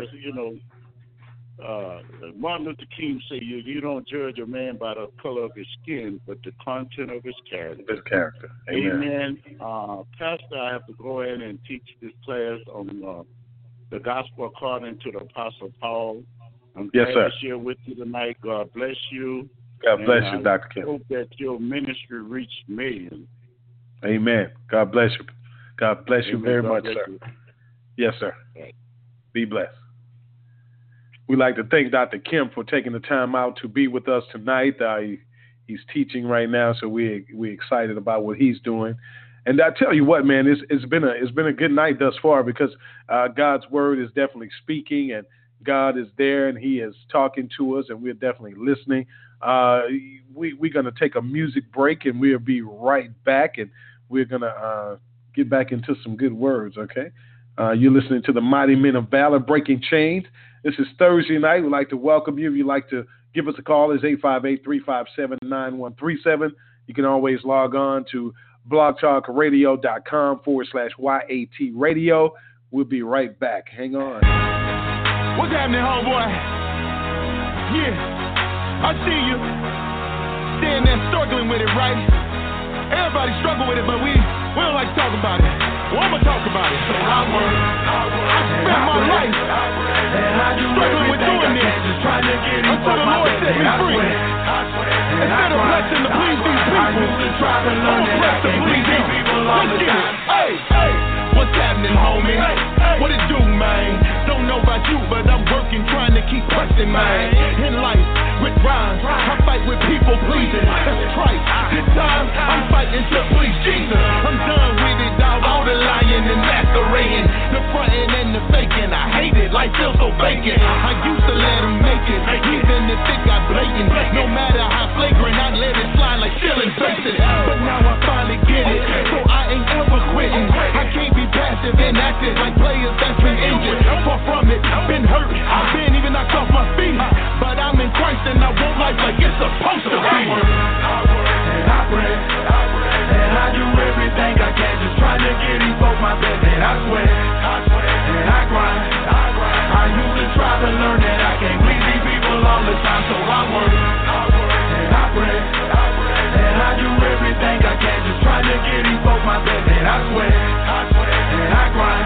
Martin Luther King said you don't judge a man by the color of his skin, but the content of his character. His character. Amen. Pastor, I have to go in and teach this class on the gospel according to the Apostle Paul. I'm glad to share with you tonight. God bless you. God bless you, Dr. Kim. I hope that your ministry reached millions. Amen. God bless you. God bless you very much, sir. You. Yes, sir. Right. Be blessed. We'd like to thank Dr. Kim for taking the time out to be with us tonight. He's teaching right now, so we're excited about what he's doing. And I tell you what, man, it's been a good night thus far because God's word is definitely speaking, and God is there, and He is talking to us, and we're definitely listening. We're going to take a music break, and we'll be right back, and we're going to get back into some good words, okay? You're listening to the Mighty Men of Valor, Breaking Chains. This is Thursday night. We'd like to welcome you. If you'd like to give us a call, it's 858-357-9137. You can always log on to blogtalkradio.com/YAT radio. We'll be right back. Hang on. What's happening, homeboy? Yeah, I see you. Standing there struggling with it, right? Everybody struggle with it, but we don't like to talk about it. Well, I'm going to talk about it. So I spent my life struggling with doing this until the Lord set me free. Instead of blessing to please these people, I'm going to bless to please Him. Let's get it. Hey, what's happening, homie? What it do, man? Don't know about you, but I'm working, trying to keep pressing, man. In life, with rhymes, I fight with people pleasing. That's Christ. This time, I'm fighting to please Jesus. I'm done with it, dog. All the lying and masquerading, the fronting and the faking. I hate it, life feels so vacant. I used to let them make it, even if it got blatant. No matter how flagrant, I let it slide like chillin' faces. But now I finally get it, so I ain't ever quitting. I can't be passive and active like players that's been injured. Far from it, been hurt, I've been even knocked off my feet. But I'm in Christ and I want life like it's supposed to be. I work, and I pray, and I do everything I can, just trying to get these folks my best. And I sweat, and I grind. I usually try to learn that I can't please these people all the time. So I work, and I pray, and I do everything I can, just trying to get these folks my best. And I sweat, and I grind.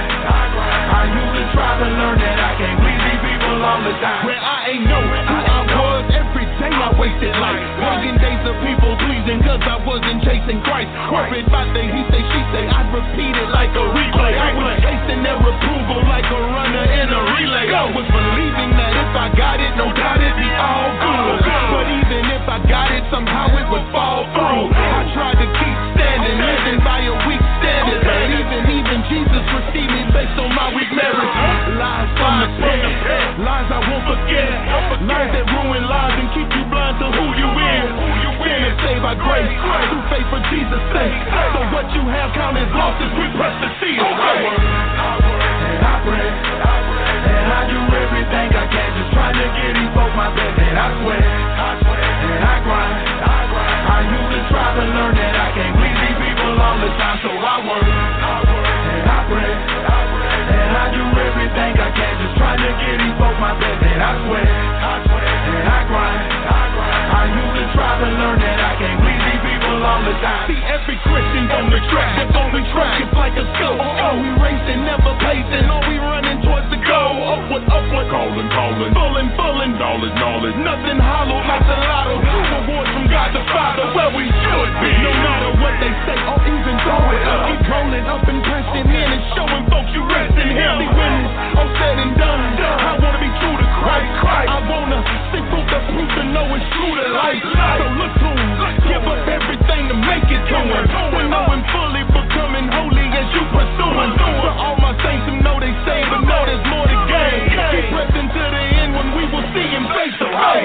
I usually try to learn that I can't please these people all the time. Where I ain't know who I was, every day I wasted life. Working days of people pleasing, cause I wasn't chasing Christ. Worried about the he say, she say, I'd repeat it like a replay. I was chasing their approval like a runner in a relay. I was believing that if I got it, no doubt it'd be all good. But even if I got it, somehow it would fall through. I tried to keep standing, living by a weak standard. But even Jesus received me based on my weak marriage. Lies from the past, lies I won't forget. Lies that ruin lives and keep you blind to who you is. Stand saved by grace, through faith for Jesus' sake. So what you have count as losses, we press the seal. I work, and I pray, and I do everything I can, just trying to get these folks my best. And I sweat, and I grind. I usually try to learn that I can't please these people all the time. So I work, and I pray, and I do everything I can, just trying to get these folks my best. And I sweat, and I grind. I usually try to learn that I can't please these people all the time. See, every Christian's on the track, but on the track it's like a scope. Oh, we racing, never pacing, oh, we running towards the goal. Upward, calling, fullin', knowledge, nothing hollow like the lotto. Rewards from God the Father, where we should be. No matter what they say, or even throw it up. Keep rolling up and pressing in and showing folks you rest in Him. See, when it's all said and done, I wanna be true to Christ. I wanna see proof to know it's true to life. So look to Him, give up everything to make it to Him. When knowing fully, becoming holy as you pursuing. For all my saints who know they saved, but know there's more to gain. Keep pressing to the end when we will see Him face to face.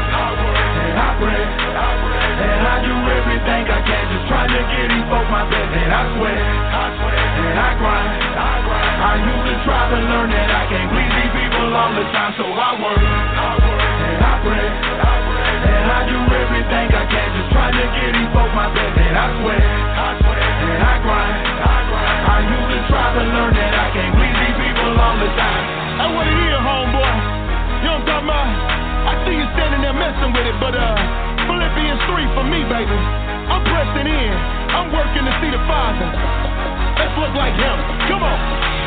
And I pray, and I do everything I can, just trying to get these folks my best. And I sweat, and I grind. I usually try to learn that I can't please these people all the time. So I work, and I pray, and I do everything I can, just trying to get these folks my best. And I sweat, and I grind. I usually try to learn that I can't please these people all the time. That's what it is, homeboy. You know what I'm talking about? I see you standing there messing with it, but Philippians 3 for me, baby. I'm pressing in. I'm working to see the Father. Let's look like Him. Come on.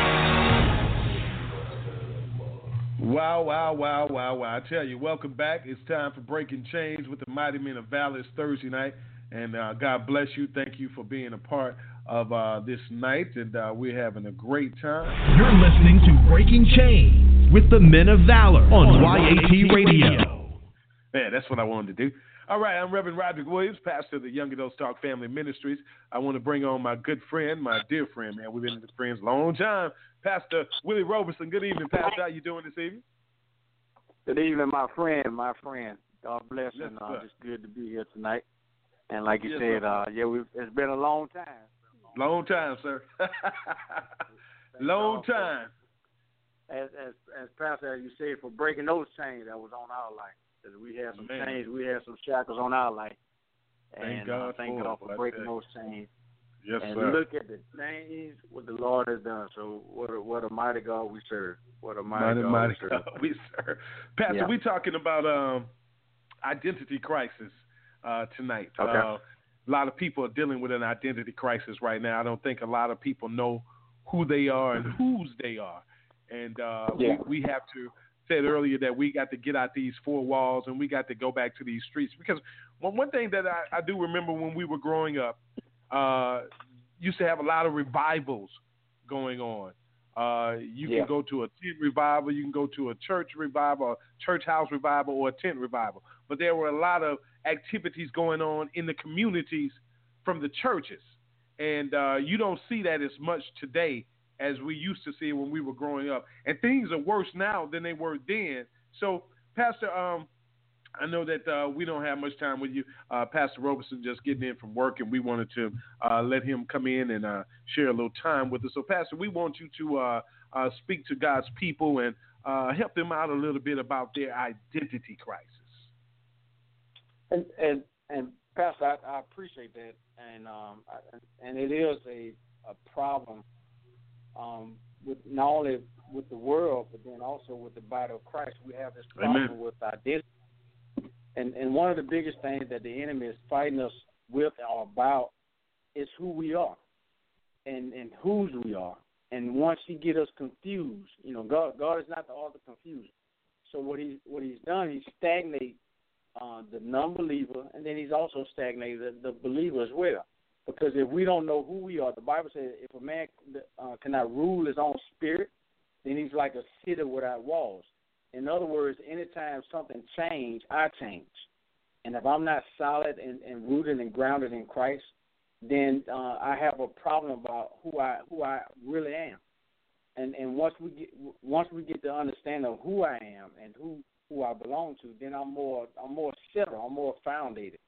Wow. I tell you, welcome back. It's time for Breaking Chains with the Mighty Men of Valor. It's Thursday night, and God bless you. Thank you for being a part of this night, and we're having a great time. You're listening to Breaking Chains with the Men of Valor on YAT Radio. Man, that's what I wanted to do. All right, I'm Reverend Roderick Williams, pastor of the Young Adults Talk Family Ministries. I want to bring on my good friend, my dear friend, man. We've been friends a long time. Pastor Willie Roberson. Good evening, Pastor. How you doing this evening? Good evening, my friend. God bless, and it's good to be here tonight. And like you said, it's been a long time. Long time, sir. Long time. As Pastor, as you said, for breaking those chains that was on our life. Because we had some chains, we had some shackles on our life. Thank God for breaking those chains. Yes, and sir. Look at the things what the Lord has done. So what a mighty God we serve. What a mighty God we serve. Pastor, we're talking about identity crisis tonight. Okay. A lot of people are dealing with an identity crisis right now. I don't think a lot of people know who they are and whose they are. And we have to said earlier that we got to get out these four walls and we got to go back to these streets. Because one thing that I do remember when we were growing up, used to have a lot of revivals going on. You can go to a tent revival, you can go to a church revival, a church house revival, or a tent revival. But there were a lot of activities going on in the communities from the churches. And you don't see that as much today as we used to see when we were growing up. And things are worse now than they were then. So, Pastor, I know that we don't have much time with you. Pastor Roberson just getting in from work, and we wanted to let him come in and share a little time with us. So, Pastor, we want you to speak to God's people and help them out a little bit about their identity crisis. And Pastor, I appreciate that, and it is a problem with not only with the world, but then also with the body of Christ. We have this problem with identity. And one of the biggest things that the enemy is fighting us with or about is who we are and whose we are. And once he get us confused, God is not the author of confusion. So what he's done, he's stagnated the non-believer, and then he's also stagnated the believer as well. Because if we don't know who we are, the Bible says if a man cannot rule his own spirit, then he's like a city without walls. In other words, anytime something changes, I change. And if I'm not solid and rooted and grounded in Christ, then I have a problem about who I really am. And once we get the understanding of who I am and who I belong to, then I'm more settled, I'm more founded.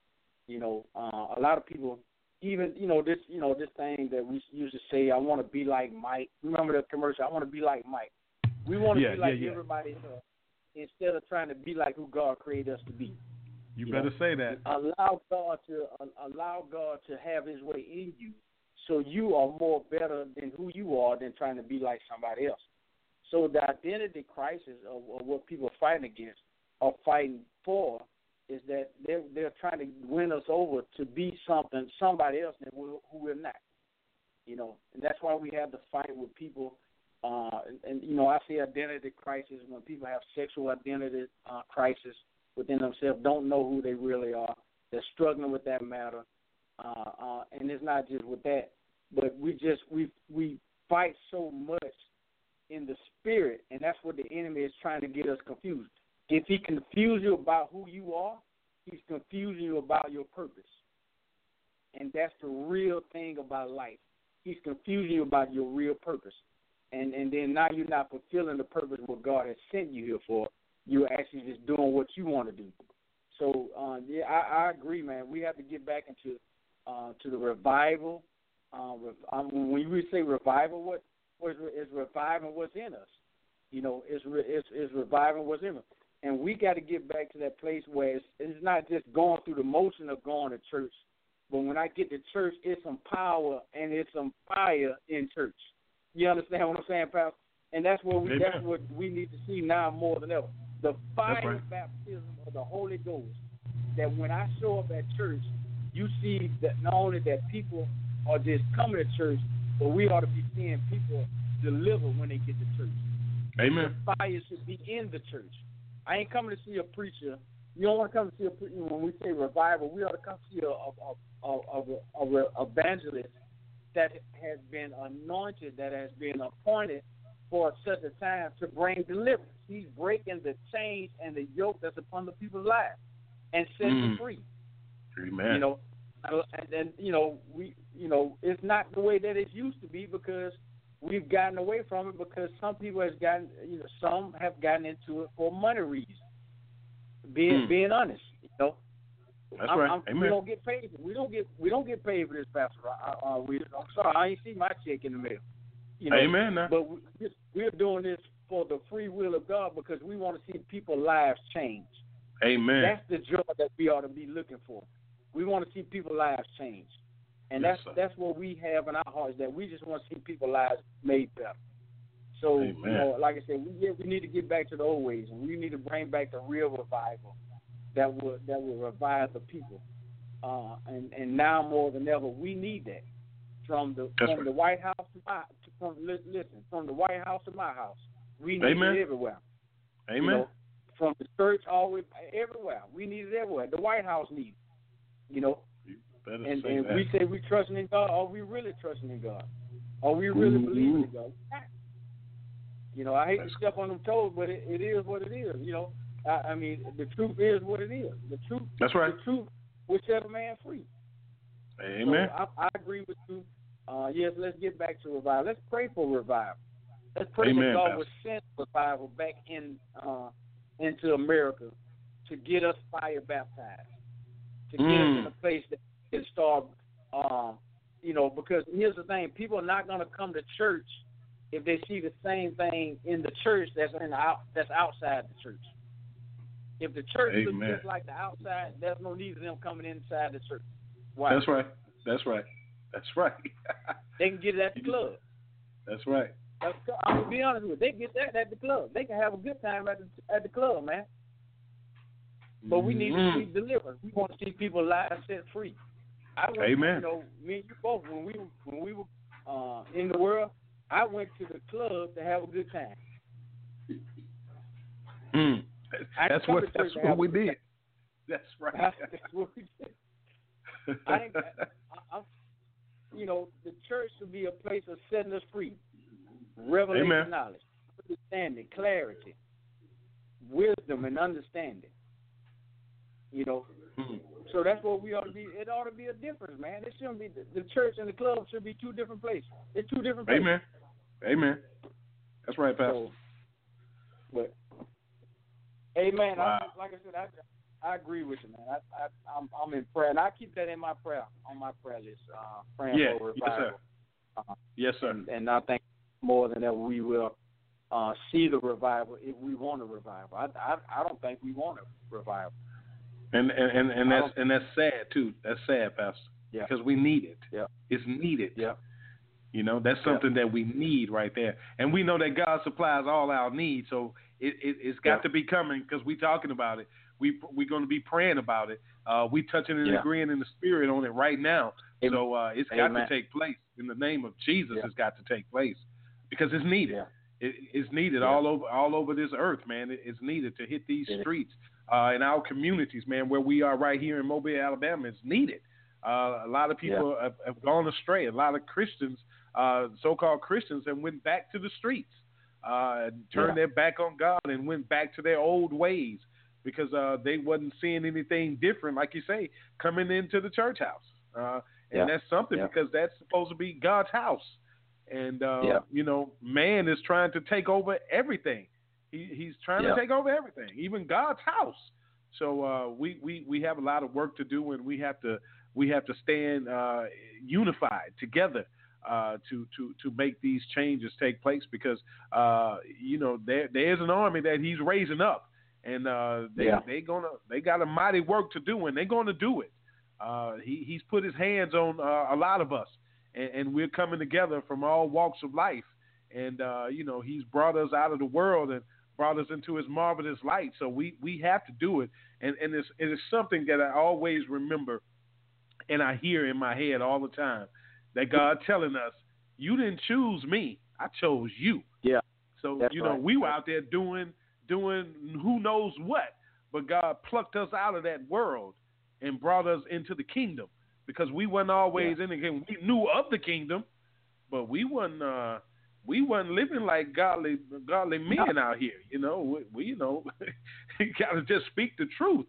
A lot of people, even this thing that we used to say, I want to be like Mike. Remember the commercial? I want to be like Mike. We want to be like everybody else instead of trying to be like who God created us to be. You better say that. Allow God to have His way in you, so you are more better than who you are than trying to be like somebody else. So the identity crisis of what people are fighting against or fighting for is that they're trying to win us over to be somebody else who we're not. And that's why we have to fight with people. I see identity crisis when people have sexual identity crisis within themselves, don't know who they really are. They're struggling with that matter. And it's not just with that, but we fight so much in the spirit, and that's what the enemy is trying to get us confused. If he confuses you about who you are, he's confusing you about your purpose. And that's the real thing about life. He's confusing you about your real purpose. And then now you're not fulfilling the purpose what God has sent you here for. You're actually just doing what you want to do. So, I agree, man. We have to get back into to the revival. When we say revival, what is reviving what's in us? It's reviving what's in us. And we got to get back to that place where it's not just going through the motion of going to church, but when I get to church, it's some power and it's some fire in church. You understand what I'm saying, Pastor? And that's what we need to see now more than ever. The fire baptism of the Holy Ghost, that when I show up at church, you see that not only that people are just coming to church, but we ought to be seeing people deliver when they get to church. Amen. The fire should be in the church. I ain't coming to see a preacher. You don't want to come to see a preacher. When we say revival, we ought to come see a evangelist that has been anointed, that has been appointed for such a time to bring deliverance. He's breaking the chains and the yoke that's upon the people's lives. and set them free. Amen. You know, and it's not the way that it used to be because we've gotten away from it because some people some have gotten into it for money reasons. Being honest, you know. That's right. Amen. We don't get paid. We don't get paid for this, Pastor. I'm sorry, I ain't see my check in the mail. You know, Amen. But we're doing this for the free will of God because we want to see people's lives change. Amen. That's the joy that we ought to be looking for. We want to see people's lives change, and that's what we have in our hearts. That we just want to see people's lives made better. So, Amen. you know, like I said, we need to get back to the old ways, and we need to bring back the real revival that will revive the people. And now more than ever, we need that. From the White House from the White House to my house, we need Amen. it everywhere. Amen. You know, from the church all the way everywhere, we need it everywhere. The White House needs it. You know, and we say we trusting in God. Are we really trusting in God? Are we really believing in God? You know, I hate to step on them toes, but it is what it is. You know, I mean, the truth is what it is. The truth. That's right. The truth will set a man free. Amen. So I agree with you. Yes, let's get back to revival. Let's pray for revival. Let's pray that God will send revival back into America to get us fire baptized, to get us in a place that can start. You know, because here's the thing: people are not going to come to church if they see the same thing in the church that's outside the church. If the church looks just like the outside, there's no need of them coming inside the church. Why? That's right. That's right. That's right. They can get it at the club. That's right. I'm going to be honest with you. They get that at the club. They can have a good time at the club, man. But we need to see deliverance. We want to see people's lives set free. Amen. You know, me and you both, when we were in the world, I went to the club to have a good time. That's what we did. That's right. That's what we did. You know, the church should be a place of setting us free. Revelation, knowledge, understanding, clarity, wisdom, and understanding. You know, so that's what we ought to be. It ought to be a difference, man. It shouldn't be the church and the club should be two different places. It's two different places. Amen. That's right, Pastor. But, amen. Wow. Like I said, I agree with you, man. I'm in prayer, and I keep that in my prayer on my prayer list. Praying for revival. Yes, sir. And I think more than ever we will see the revival if we want a revival. I don't think we want a revival. And that's sad too. That's sad, Pastor. Yeah. Because we need it. Yeah. It's needed. Yeah. You know, that's something that we need right there. And we know that God supplies all our needs, so it's got to be coming because we're talking about it. We're going to be praying about it. We touching and agreeing in the spirit on it right now. Amen. So it's got to take place in the name of Jesus. It's got to take place because it's needed. Yeah. It's needed all over this earth, man. It's needed to hit these streets in our communities, man. Where we are right here in Mobile, Alabama, it's needed. A lot of people have gone astray. A lot of Christians, so-called Christians, have went back to the streets, turned their back on God, and went back to their old ways. Because they wasn't seeing anything different, like you say, coming into the church house. And that's something because that's supposed to be God's house. And, you know, man is trying to take over everything. He's trying to take over everything, even God's house. So we have a lot of work to do, and we have to stand unified together to make these changes take place because, you know, there is an army that he's raising up. And they got a mighty work to do, and they're going to do it. He's put his hands on a lot of us, and we're coming together from all walks of life. And you know, he's brought us out of the world and brought us into his marvelous light. So we have to do it. And it is something that I always remember, and I hear in my head all the time that God telling us, "You didn't choose me, I chose you." Yeah. So you know, we were out there doing who knows what, but God plucked us out of that world and brought us into the kingdom because we weren't always in the kingdom. We knew of the kingdom, but we wasn't living like godly men out here. You know, we you know, got to just speak the truth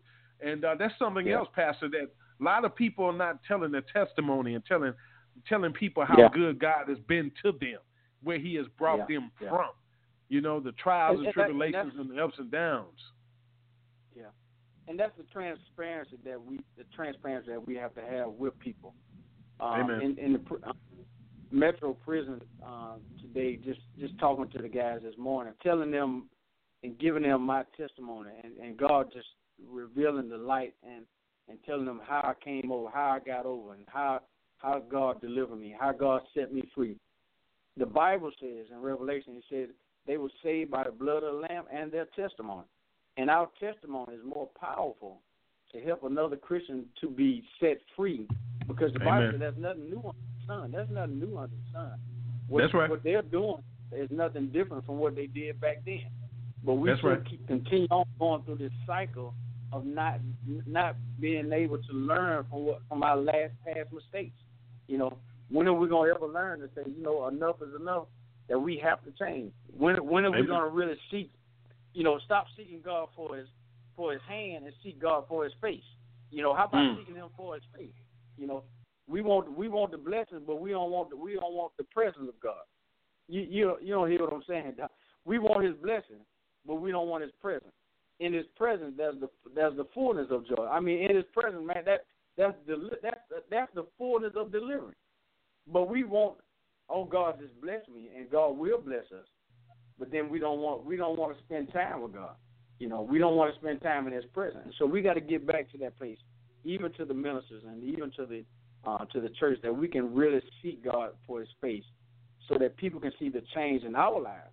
And that's something Yeah. else, Pastor, that a lot of people are not telling their testimony and telling people how Yeah. good God has been to them, where he has brought them from. You know, the trials and tribulations and the ups and downs. Yeah. And that's the transparency that we have to have with people. Amen. In the Metro prison today, just talking to the guys this morning, telling them and giving them my testimony, and God just revealing the light and telling them how I came over, how I got over, and how God delivered me, how God set me free. The Bible says in Revelation, it says they were saved by the blood of the Lamb and their testimony. And our testimony is more powerful to help another Christian to be set free, because the Bible says there's nothing new under the sun. There's nothing new under the sun. That's right. What they're doing is nothing different from what they did back then. But we continue on going through this cycle of not being able to learn from our past mistakes. You know, when are we going to ever learn to say, you know, enough is enough, that we have to change? When are we going to really seek, you know, stop seeking God for his hand and seek God for his face? You know, how about seeking him for his face? You know, we want the blessings, but we don't want the presence of God. You don't hear what I'm saying? We want his blessing, but we don't want his presence. In his presence, there's the fullness of joy. I mean, in his presence, man, that's the fullness of deliverance. But we want, oh, God just bless me, and God will bless us. But then we don't want to spend time with God. You know, we don't want to spend time in his presence. So we got to get back to that place, even to the ministers and even to the church, that we can really seek God for his face, so that people can see the change in our lives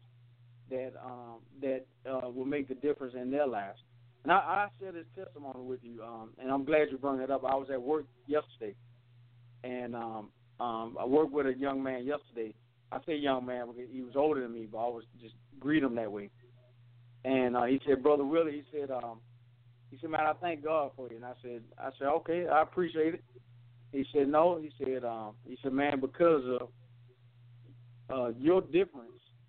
that will make the difference in their lives. And I share this testimony with you, and I'm glad you brought it up. I was at work yesterday, and I worked with a young man yesterday. I say young man because he was older than me, but I always just greet him that way. And he said, Brother Willie, he said, man, I thank God for you. And I said, okay, I appreciate it. He said, no. He said, man, because of your difference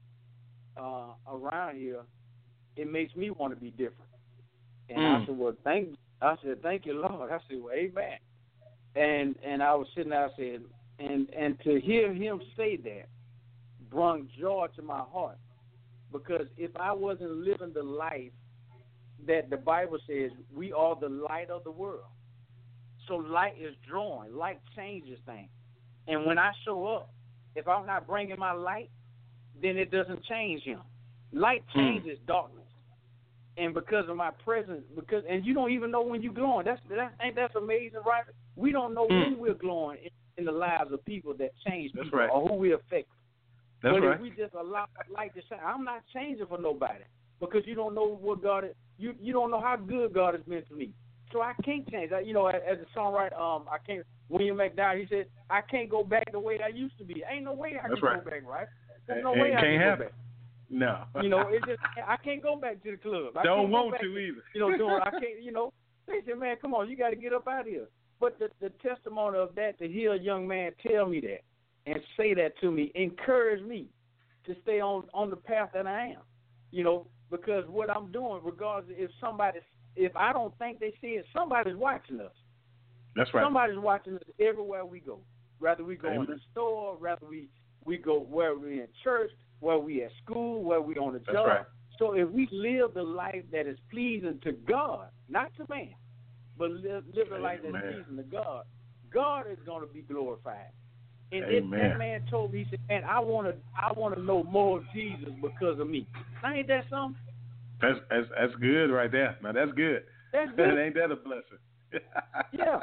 around here, it makes me want to be different. And I said, well, thank you, Lord. I said, well, amen. And I was sitting there, I said, and to hear him say that brought joy to my heart, because if I wasn't living the life that the Bible says we are the light of the world, so light is drawing, light changes things. And when I show up, if I'm not bringing my light, then it doesn't change him. Light changes darkness. And because of my presence, and you don't even know when you're glowing. Ain't that amazing, right? We don't know when we're glowing in the lives of people that change people or who we affect. But if we just allow light to shine, I'm not changing for nobody, because you don't know what God is. You don't know how good God has been to me. So I can't change. You know, as a songwriter, William McDowell, he said, I can't go back the way I used to be. Ain't no way I can go back, right? There's no way I can go back. No. You know, it's just, I can't go back to the club. I don't want to either. You know, I can't, you know, they said, man, come on, you got to get up out of here. But the testimony of that, to hear a young man tell me that and say that to me, encouraged me to stay on the path that I am. You know, because what I'm doing, regardless if I don't think they see it, somebody's watching us. That's right. Somebody's watching us everywhere we go. Whether we go in the store, whether we go where we're in church, where we at school, where we on the job. Right. So if we live the life that is pleasing to God, not to man, but live the life that's pleasing to God, God is going to be glorified. And if that man told me, he said, man, I want to know more of Jesus because of me. Now, ain't that something? That's good right there. Now, that's good. That's good. Ain't that a blessing? Yeah.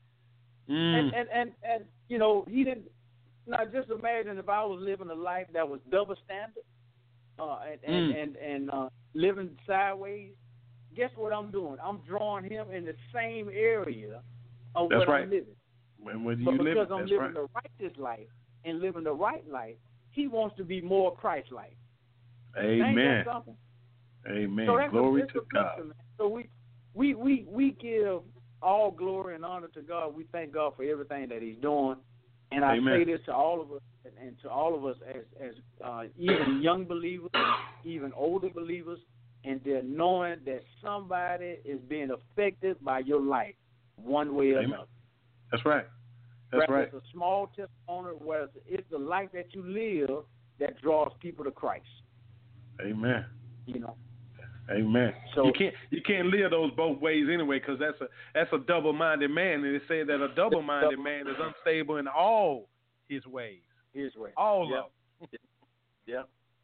And you know, he didn't. Now, just imagine if I was living a life that was double standard and living sideways. Guess what I'm doing? I'm drawing him in the same area of what I'm living. Because I'm living the righteous life and living the right life, he wants to be more Christ-like. Amen. Ain't that something? Amen. So glory to God. Man. So we give all glory and honor to God. We thank God for everything that he's doing. And I say this to all of us and to all of us as even young believers, even older believers, and then knowing that somebody is being affected by your life one way or another. That's right. That's whether right. It's a small testimony, whether it's the life that you live that draws people to Christ. Amen. You know. Amen. So you can't live those both ways anyway, because that's a double-minded man, and it said that a double-minded man is unstable in all his ways. His way. All yep. of them. Yep.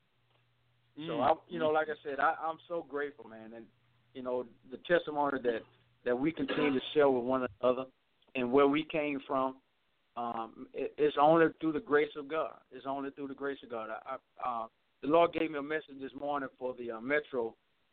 So like I said, I'm so grateful, man, and the testimony that we continue to share with one another, and where we came from, it's only through the grace of God. It's only through the grace of God. The Lord gave me a message this morning for the Metro.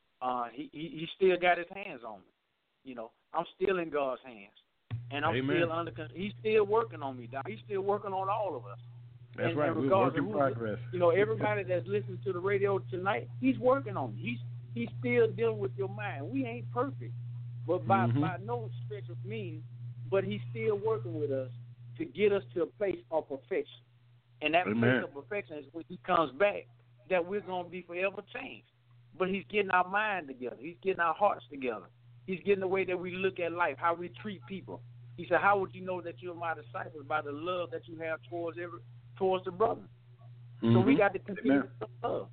He still got his hands on me. I'm still in God's hands, and I'm Amen. still under. He's still working on me, Doc. He's still working on all of us. That's right. And We're work in progress. Everybody that's listening to the radio tonight, he's working on you. He's still dealing with your mind. We ain't perfect, but by no stretch of means, but he's still working with us to get us to a place of perfection. And that place of perfection is when he comes back, that we're going to be forever changed. But he's getting our mind together. He's getting our hearts together. He's getting the way that we look at life, how we treat people. He said, how would you know that you're my disciples? By the love that you have towards the brother. So we got to continue to love.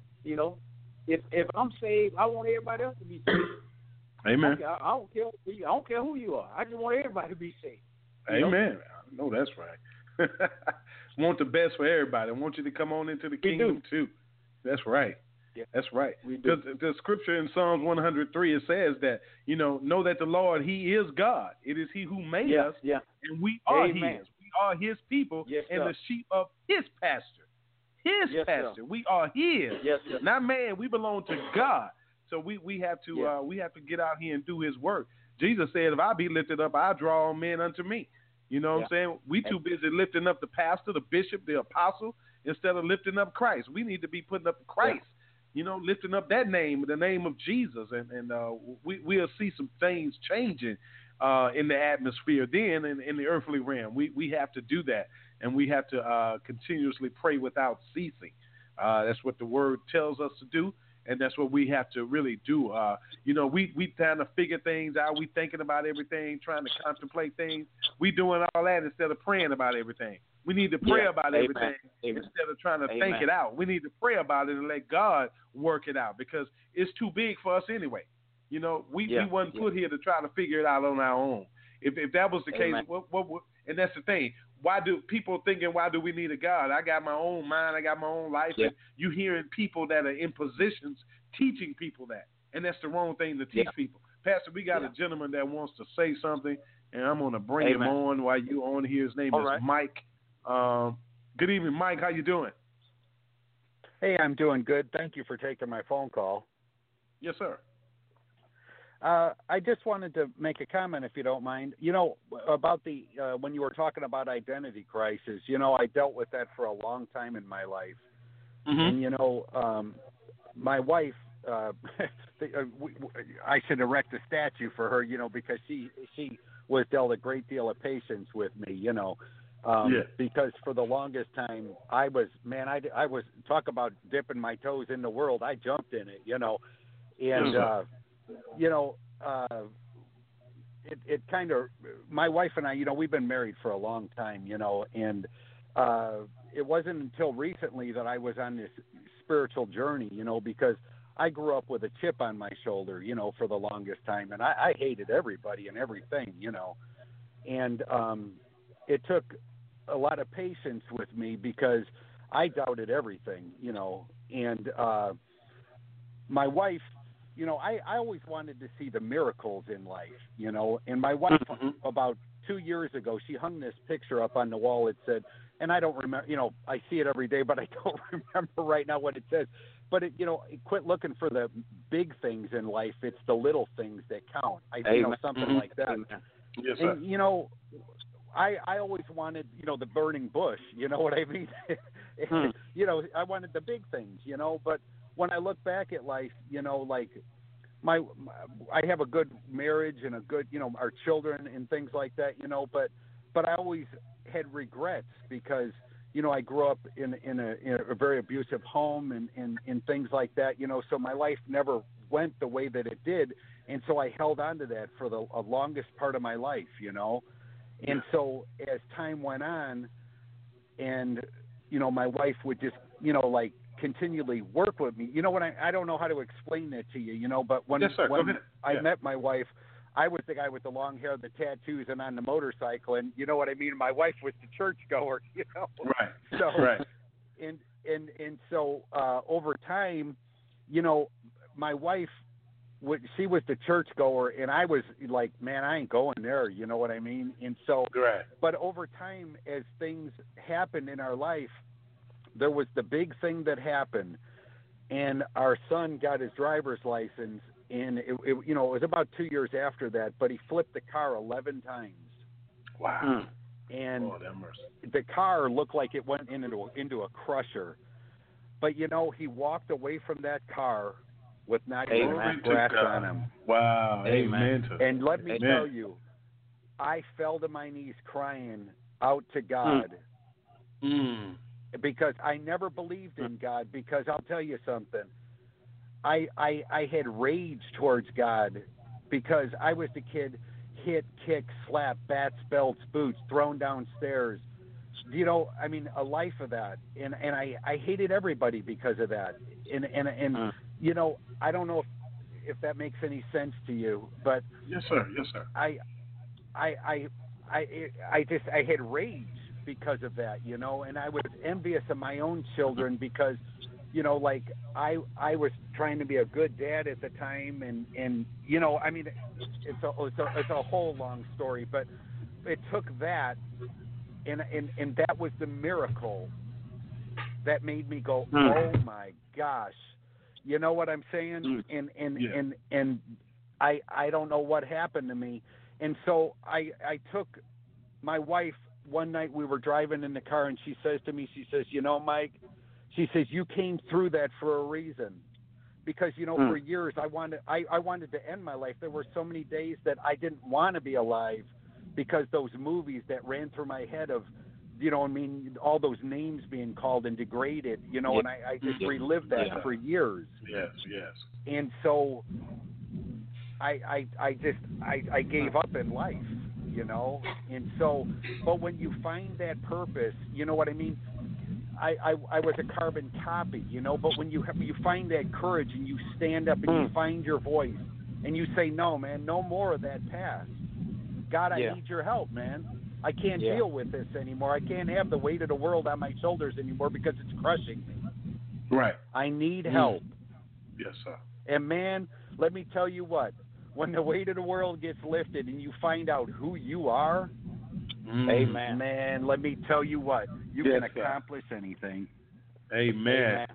If I'm saved, I want everybody else to be saved. Amen. I don't care who you are. I just want everybody to be saved. Amen. I know that's right. Want the best for everybody. I want you to come on into the kingdom too. That's right. Yeah. That's right. Because the scripture in Psalms 103, it says that, know that the Lord, he is God. It is he who made us, and we are his. We are his people and the sheep of his pasture. His pasture. Sir. We are his. Yes, sir. Not man. We belong to God. So we have to get out here and do his work. Jesus said, if I be lifted up, I draw all men unto me. You know what I'm saying? We too busy lifting up the pastor, the bishop, the apostle, instead of lifting up Christ. We need to be putting up Christ. Lifting up that name, the name of Jesus, and we'll see some things changing in the atmosphere. Then in the earthly realm, we have to do that, and we have to continuously pray without ceasing. That's what the Word tells us to do, and that's what we have to really do. We trying to figure things out. We thinking about everything, trying to contemplate things. We doing all that instead of praying about everything. We need to pray about everything instead of trying to think it out. We need to pray about it and let God work it out, because it's too big for us anyway. We wasn't put here to try to figure it out on our own. If that was the case, and that's the thing. Why do we need a God? I got my own mind. I got my own life. And you hearing people that are in positions teaching people that. And that's the wrong thing to teach people. Pastor, we got a gentleman that wants to say something, and I'm going to bring him on while you're on here. His name is Mike. Good evening, Mike. How you doing? Hey, I'm doing good. Thank you for taking my phone call. Yes, sir. I just wanted to make a comment, if you don't mind. About the when you were talking about identity crisis, I dealt with that for a long time in my life. And, my wife, I should erect a statue for her, because she was dealt a great deal of patience with me, because for the longest time I was talk about dipping my toes in the world. I jumped in it, and, it kind of, my wife and I, we've been married for a long time, and it wasn't until recently that I was on this spiritual journey, because I grew up with a chip on my shoulder, for the longest time, and I hated everybody and everything, and it took a lot of patience with me because I doubted everything, and my wife, I always wanted to see the miracles in life, and my wife about 2 years ago, she hung this picture up on the wall. It said, and I don't remember, I see it every day, but I don't remember right now what it says. But quit looking for the big things in life. It's the little things that count. Something like that. Yes, sir. And, I always wanted, the burning bush. You know what I mean? I wanted the big things. But when I look back at life, like I have a good marriage and a good, our children and things like that. But I always had regrets because I grew up in a very abusive home and things like that. So my life never went the way that it did, and so I held on to that for the longest part of my life, you know. And so as time went on, and you know, my wife would just, you know, like continually work with me. You know, when I don't know how to explain that to you, you know, but when I met my wife, I was the guy with the long hair, the tattoos, and on the motorcycle, and you know what I mean. My wife was the churchgoer, you know. Right. So, right. And so over time, you know, my wife, she was the churchgoer, and I was like, man, I ain't going there. You know what I mean? And so, but over time, as things happened in our life, there was the big thing that happened, and our son got his driver's license. And it you know, it was about 2 years after that, but he flipped the car 11 times. Wow. And the car looked like it went into a crusher. But, you know, he walked away from that car with not even a scratch on him. Wow. Amen. And let me tell you, I fell to my knees crying out to God because I never believed in God, because I'll tell you something. I had rage towards God because I was the kid hit, kick, slap, bats, belts, boots, thrown downstairs. You know, I mean, a life of that. And I hated everybody because of that. And you know, I don't know if that makes any sense to you, but Yes, sir. I had rage because of that, you know, and I was envious of my own children because, you know, like I was trying to be a good dad at the time, and you know, I mean, it's a whole long story, but it took that, and that was the miracle that made me go, oh my gosh, you know what I'm saying? And I don't know what happened to me, and so I took my wife one night. We were driving in the car, and she says to me, she says, you know, Mike. She says, you came through that for a reason, because, you know, for years I wanted to end my life. There were so many days that I didn't want to be alive because those movies that ran through my head of, you know, I mean, all those names being called and degraded, you know, and I just relived that for years. Yes. And so I gave up in life, you know, and so, but when you find that purpose, you know what I mean? I was a carbon copy, you know, but when you find that courage and you stand up and you find your voice and you say, no, man, no more of that past. God, I need your help, man. I can't deal with this anymore. I can't have the weight of the world on my shoulders anymore because it's crushing me. Right. I need help. Yes, sir. And, man, let me tell you what, when the weight of the world gets lifted and you find out who you are, Amen. man, let me tell you what, you can accomplish anything. Amen.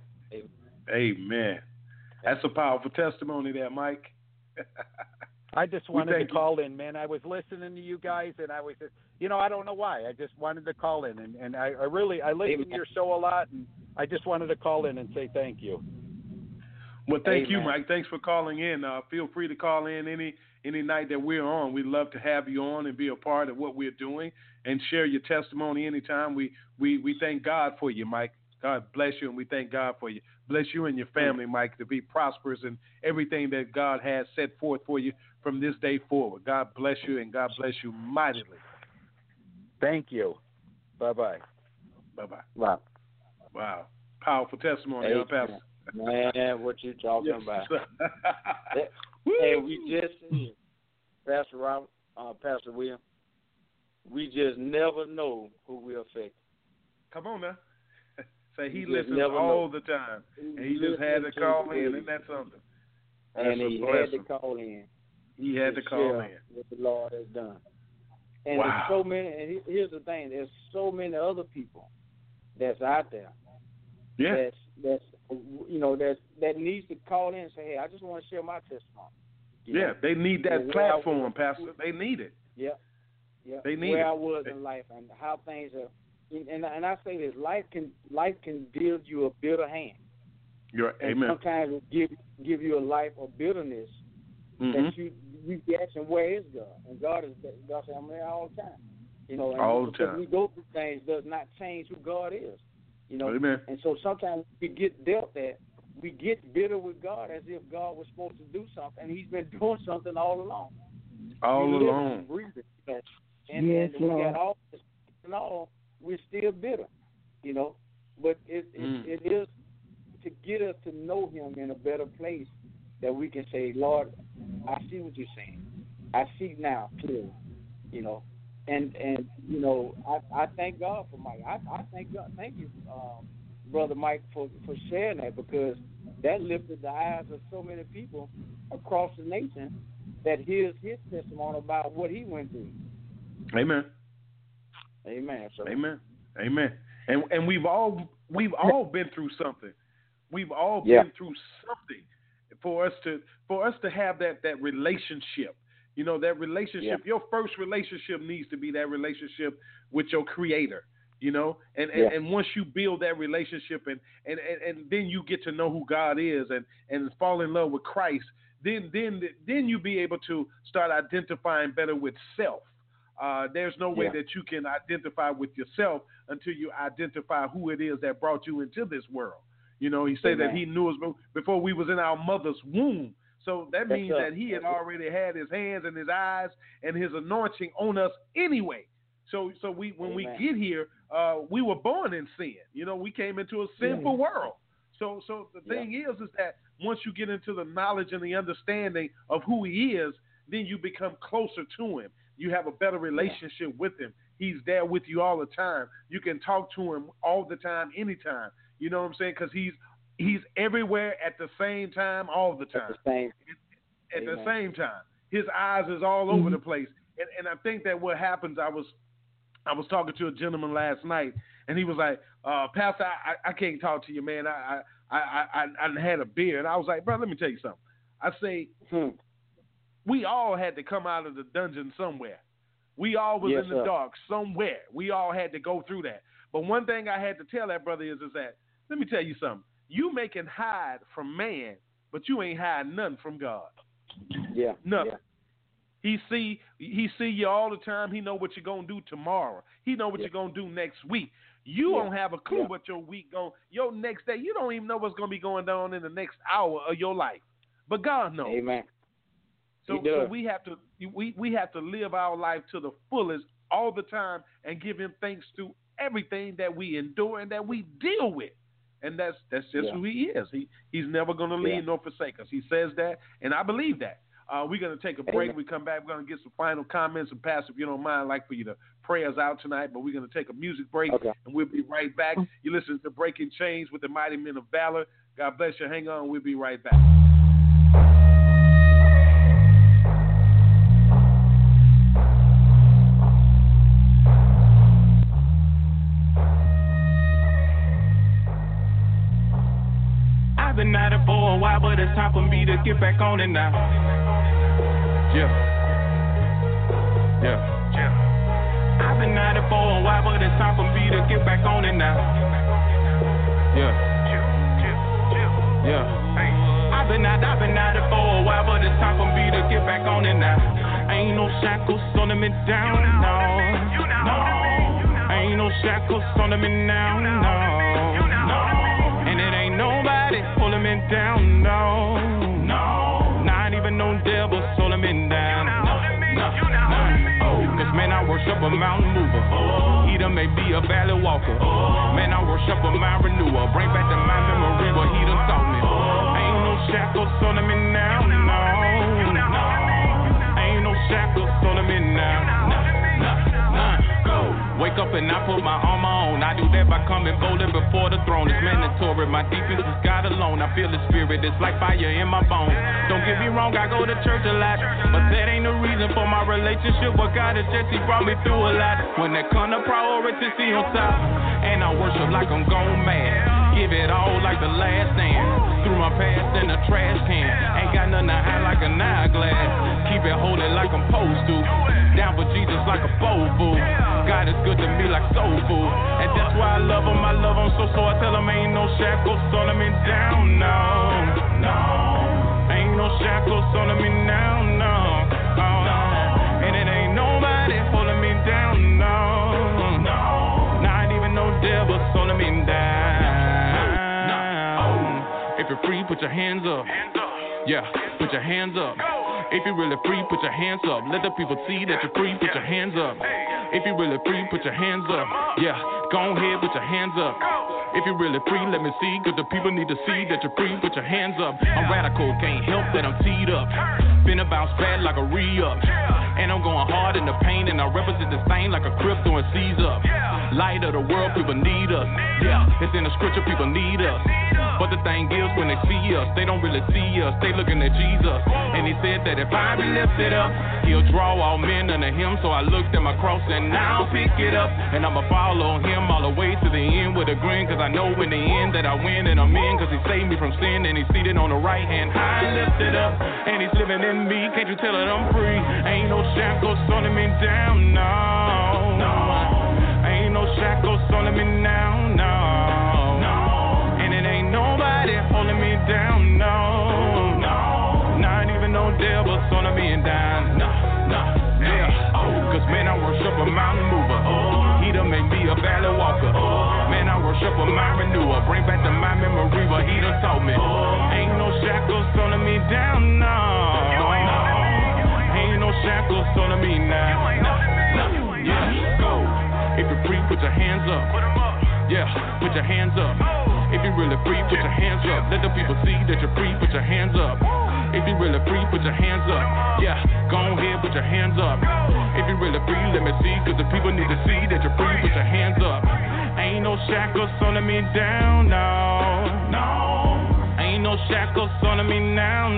That's a powerful testimony there, Mike. I just wanted to call in, man. I was listening to you guys, and I was just, you know, I don't know why. I just wanted to call in, and I listen to your show a lot, and I just wanted to call in and say thank you. Well, thank you, Mike. Thanks for calling in. Feel free to call in any night that we're on. We'd love to have you on and be a part of what we're doing and share your testimony anytime. We thank God for you, Mike. God bless you, and we thank God for you. Bless you and your family, Mike, to be prosperous in everything that God has set forth for you from this day forward. God bless you, and God bless you mightily. Thank you. Bye-bye. Bye-bye. Wow. Powerful testimony, huh, Pastor? Man, what you talking about? Hey, we just seen Pastor Robert, Pastor William. We just never know who we affect. Come on now. Say he listens all the time, and he just had to call in. Isn't that something? And he had to call in. He had to call in. What the Lord has done. And there's so many. And here's the thing: there's so many other people that's out there. Yeah. That's you know that needs to call in and say, hey, I just want to share my testimony. You know? They need that platform, Pastor. They need it. Yeah. They need where it. I was in life and how things are. And I say this: life can build you a bitter hand. Amen. Sometimes it give you a life of bitterness that you asking, where is God? And God said, I'm there all the time. You know, and all the time. We go through things does not change who God is. You know, Amen. and so sometimes we get dealt that we get bitter with God as if God was supposed to do something, and He's been doing something all along. All along. Breathing, you know, and we got all this and all, we're still bitter, you know. But it is to get us to know Him in a better place that we can say, Lord, I see what you're saying. I see now clearly, you know. And you know, I thank God for Mike. I thank God. Thank you, Brother Mike, for sharing that, because that lifted the eyes of so many people across the nation that hears his testimony about what he went through. Amen. Amen. So. Amen. Amen. And we've all been through something. We've all been through something for us to have that relationship. You know, that relationship, your first relationship needs to be that relationship with your Creator, you know, and once you build that relationship and then you get to know who God is and fall in love with Christ, then you be able to start identifying better with self. There's no way that you can identify with yourself until you identify who it is that brought you into this world. You know, He said that He knew us before we was in our mother's womb. So that means that He had already had His hands and His eyes and His anointing on us anyway. So when we get here, we were born in sin. You know, we came into a sinful world. So the thing is that once you get into the knowledge and the understanding of who He is, then you become closer to Him. You have a better relationship with Him. He's there with you all the time. You can talk to Him all the time, anytime. You know what I'm saying? Because He's everywhere at the same time, all the time. At the same time. His eyes is all over the place. And I think that what happens, I was talking to a gentleman last night, and he was like, Pastor, I can't talk to you, man. I had a beer. And I was like, bro, let me tell you something. I say, we all had to come out of the dungeon somewhere. We all was in the dark somewhere. We all had to go through that. But one thing I had to tell that brother is that, let me tell you something. You may can hide from man, but you ain't hiding nothing from God. Yeah. Nothing. Yeah. He see you all the time. He know what you're going to do tomorrow. He know what you're going to do next week. You don't have a clue what your week your next day. You don't even know what's going to be going on in the next hour of your life. But God knows. Amen. So we have to live our life to the fullest all the time and give Him thanks to everything that we endure and that we deal with. And that's just who He is. He's never going to leave nor forsake us. He says that, and I believe that. We're going to take a break. When we come back, we're going to get some final comments. And Pastor, if you don't mind, I'd like for you to pray us out tonight. But we're going to take a music break, and we'll be right back. You listen to Breaking Chains with the Mighty Men of Valor. God bless you. Hang on. We'll be right back. I've been at it for a while, but it's time for me to get back on it now. Yeah. I've been at it for a while, but it's time for me to get back on it now. Yeah. I've been at it for a while, but it's time for me to get back on it now. Ain't no shackles holding me down, no. Ain't no shackles holding me now, no. And it ain't nobody holding me down, no. Not even no devil holding me down, no. Cause man, I worship a mountain mover. He done may be a valley walker. Man, I worship a mind renewer. Bring back to my memory what he done taught me. Ain't no shackles holding me now, no. Ain't no shackles holding me now, no. Wake up and I put my armor on. I do that by coming boldly before the throne. It's mandatory. My defense is God alone. I feel the spirit. It's like fire in my bones. Don't get me wrong, I go to church a lot, but that ain't the reason for my relationship with God. It's just He brought me through a lot. When that kind of priority see on top, and I worship like I'm gone mad. Give it all like the last stand. Threw my past in the trash can. Ain't got nothing to hide like an eyeglass. Keep it holy like I'm supposed to. Down for Jesus like a bowl fool. God is good to me like soul food. And that's why I love Him so I tell Him ain't no shackles holding me down, no. Ain't no shackles holding me now, no. And it ain't nobody holding me down, no. Not even no devil holding me down. If you're free put your hands up. Yeah, put your hands up. If you're really free, put your hands up. Let the people see that you're free, put your hands up. If you're really free, put your hands up. Yeah, go ahead, put your hands up. If you're really free, let me see, cause the people need to see that you're free, put your hands up. I'm radical, can't help that I'm teed up. Finna bounce back like a re-up. And I'm going hard in the pain, and I represent this thing like a crib throwing C's up. Light of the world, people need us. Yeah, it's in the scripture, people need us. But the thing is, when they see us, they don't really see us, they looking at Jesus. And he said that if I be lifted up, he'll draw all men unto him. So I looked at my cross and now I'll pick it up. And I'ma follow him all the way to the end with a grin, cause I know in the end that I win and I'm in, cause he saved me from sin and he's seated on the right hand high lifted up. And he's living in me, can't you tell that I'm free? Ain't no shackles holding me down, no. Ain't no shackles holding me now, no. And it ain't nobody holding me down, no. Not even no devils holding me down, no. Yeah, cause man, I worship a mountain mover. He done made me a valley walker. Man, I worship a mind renewer. Bring back to my memory what he done taught me. Ain't no shackles holding me down, no. Ain't no shackles holding me now. Yeah, go. If you're free, put your hands up. Yeah, put your hands up. If you're really free, put your hands up. Let the people see that you're free, put your hands up. If you're really free, put your hands up. Yeah, go ahead, put your hands up. If you're really free, let me see, cause the people need to see that you're free, put your hands up. Ain't no shackles holding me down, no. Ain't no shackles holding me now,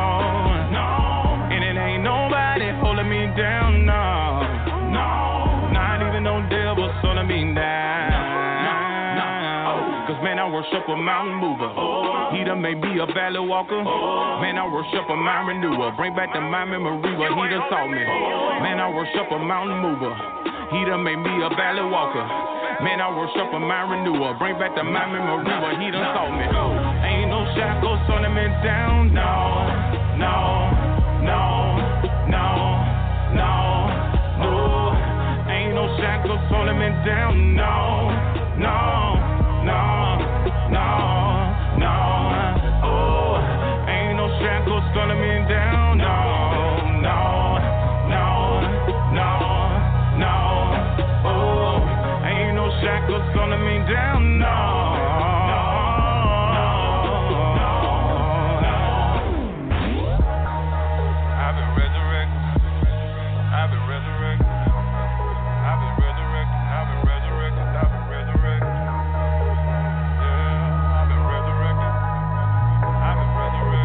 no. And it ain't nobody holding me down, no. Not even no devils holding me down. Cause man, I worship a mountain mover. He done made me a valley walker. Man, I worship a mind renewer. Bring back to my memory what he done taught me. Man, I worship a mountain mover. He done made me a valley walker. Man, I worship a mind renewer. Bring back to my memory what he done taught me. Ain't no shackles holding me down, no. Ain't no shackles holding me down, no. Ain't no shackles holding me down, no. Ain't no shackles holding me down, no. I've been resurrected. I've been resurrected. I've been resurrected. I've been resurrected. I've been resurrected. Yeah, I've been resurrected. I've been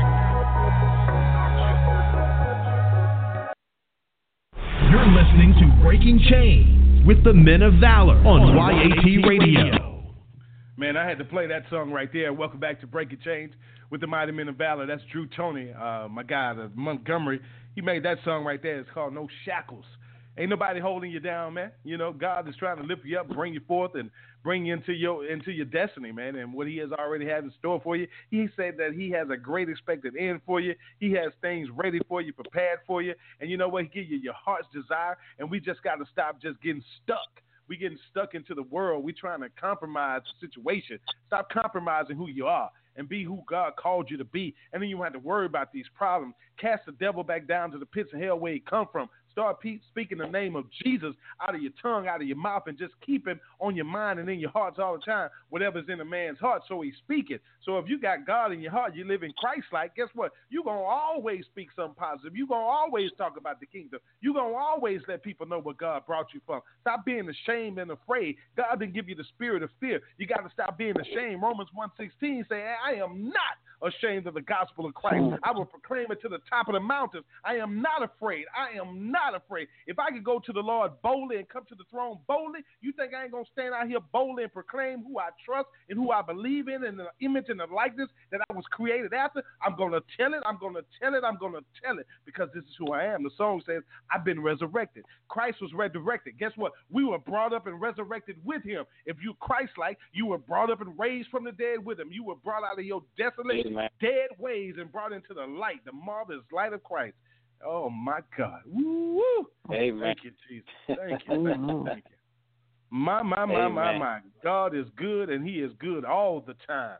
resurrected. You're listening to Breaking Chains with the Men of Valor on YAT Radio. Man, I had to play that song right there. Welcome back to Breaking Chains with the Mighty Men of Valor. That's Drew Tony, my guy out of Montgomery. He made that song right there. It's called No Shackles. Ain't nobody holding you down, man. You know, God is trying to lift you up, bring you forth, and bring you into your destiny, man. And what he has already had in store for you. He said that he has a great expected end for you. He has things ready for you, prepared for you. And you know what? He gives you your heart's desire. And we just got to stop just getting stuck. We getting stuck into the world. We trying to compromise the situation. Stop compromising who you are and be who God called you to be. And then you don't have to worry about these problems. Cast the devil back down to the pits of hell where he come from. Start speaking the name of Jesus out of your tongue, out of your mouth, and just keep him on your mind and in your hearts all the time. Whatever's in a man's heart, so he speak it. So if you got God in your heart, you live in Christ-like, guess what? You're going to always speak something positive. You're going to always talk about the kingdom. You're going to always let people know what God brought you from. Stop being ashamed and afraid. God didn't give you the spirit of fear. You got to stop being ashamed. Romans 1:16 say, I am not ashamed of the gospel of Christ. I will proclaim it to the top of the mountains. I am not afraid. I am not afraid. If I could go to the Lord boldly and come to the throne boldly, you think I ain't going to stand out here boldly and proclaim who I trust and who I believe in and the image and the likeness that I was created after? I'm going to tell it. I'm going to tell it. I'm going to tell it because this is who I am. The song says, I've been resurrected. Christ was resurrected. Guess what? We were brought up and resurrected with him. If you're Christ-like, you were brought up and raised from the dead with him. You were brought out of your desolate, dead ways and brought into the light, the marvelous light of Christ. Oh, my God. Woo! Amen. Thank you, Jesus. Thank you. Thank you. My. God is good, and he is good all the time.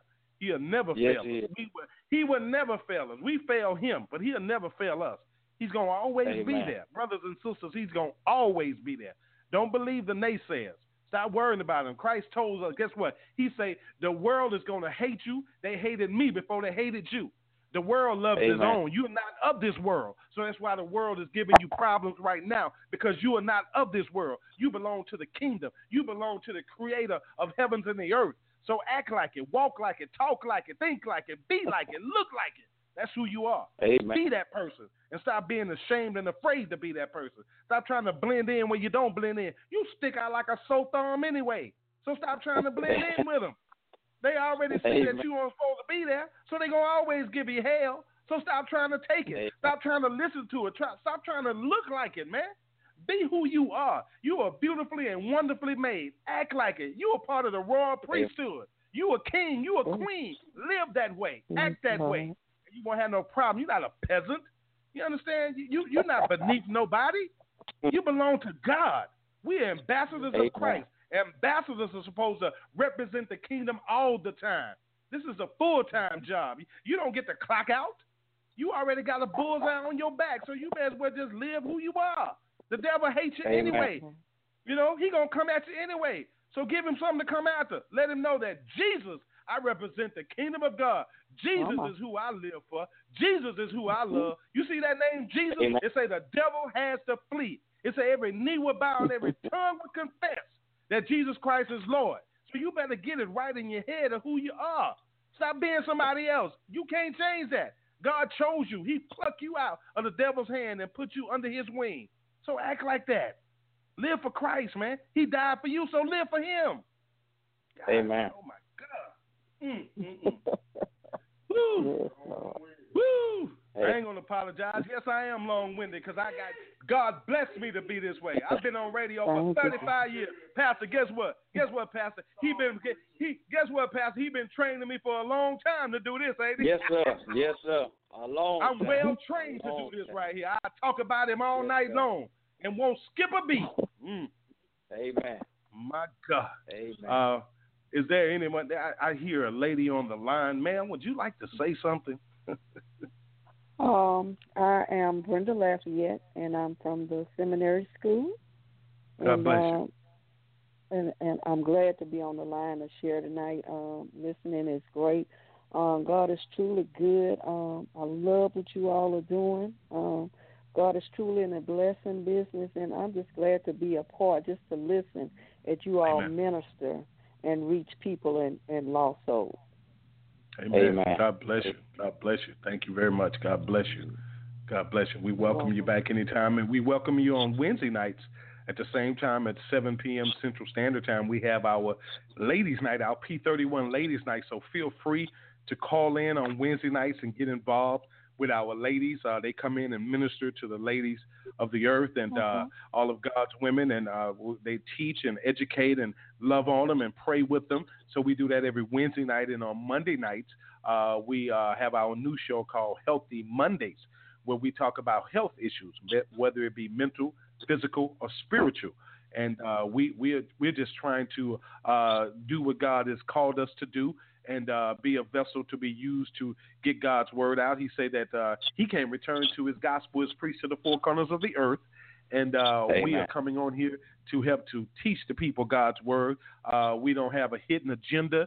He'll never fail us. He will never fail us. We fail him, but he'll never fail us. He's going to always be there. Brothers and sisters, he's going to always be there. Don't believe the naysayers. Stop worrying about him. Christ told us, guess what? He say, the world is going to hate you. They hated me before they hated you. The world loves its own. You're not of this world. So that's why the world is giving you problems right now, because you are not of this world. You belong to the kingdom. You belong to the creator of heavens and the earth. So act like it, walk like it, talk like it, think like it, be like it, look like it. That's who you are. Amen. Be that person and stop being ashamed and afraid to be that person. Stop trying to blend in when you don't blend in. You stick out like a sore thumb anyway. So stop trying to blend in with them. They already see that you aren't supposed to be there, so they're going to always give you hell. So stop trying to take it. Stop trying to listen to it. Stop trying to look like it, man. Be who you are. You are beautifully and wonderfully made. Act like it. You are part of the royal priesthood. You a king. You a queen. Live that way. Act that way. You won't have no problem. You're not a peasant. You understand? You're not beneath nobody. You belong to God. We are ambassadors of Christ. Ambassadors are supposed to represent the kingdom all the time. This is a full-time job. You don't get to clock out. You already got a bullseye on your back, so you may as well just live who you are. The devil hates you anyway. You know, he going to come at you anyway. So give him something to come after. Let him know that Jesus, I represent the kingdom of God. Jesus is who I live for. Jesus is who I love. You see that name, Jesus? It say the devil has to flee. It say every knee will bow and every tongue will confess that Jesus Christ is Lord. So you better get it right in your head of who you are. Stop being somebody else. You can't change that. God chose you. He plucked you out of the devil's hand and put you under his wing. So act like that. Live for Christ, man. He died for you, so live for him. God, Amen. Oh, my God. Woo. Woo. I ain't going to apologize. Yes, I am long-winded because God blessed me to be this way. I've been on radio for 35 years. Pastor, guess what? Guess what, Pastor? Guess what, Pastor? He been training me for a long time to do this, ain't he? Yes, sir. Yes, sir. I'm well trained to do this right here. I talk about him all night long and won't skip a beat. Amen. My God. Amen. Is there anyone? I hear a lady on the line. Ma'am, would you like to say something? I am Brenda Lafayette, and I'm from the seminary school. God bless you. And I'm glad to be on the line to share tonight. Listening is great. God is truly good. I love what you all are doing. God is truly in a blessing business, and I'm just glad to be a part, just to listen as you all minister and reach people and lost souls. Amen. God bless you. God bless you. Thank you very much. God bless you. God bless you. We welcome you back anytime, and we welcome you on Wednesday nights at the same time at 7 p.m. Central Standard Time. We have our Ladies Night, our P31 Ladies Night, so feel free to call in on Wednesday nights and get involved with our ladies. They come in and minister to the ladies of the earth and all of God's women, and they teach and educate and love on them and pray with them. So we do that every Wednesday night, and on Monday nights we have our new show called Healthy Mondays, where we talk about health issues, whether it be mental, physical, or spiritual. And we're just trying to do what God has called us to do, and be a vessel to be used to get God's word out. He said that he can return to his gospel as priest to the four corners of the earth. And we are coming on here to help to teach the people God's word. We don't have a hidden agenda.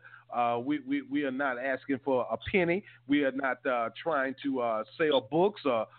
We are not asking for a penny. We are not trying to sell books or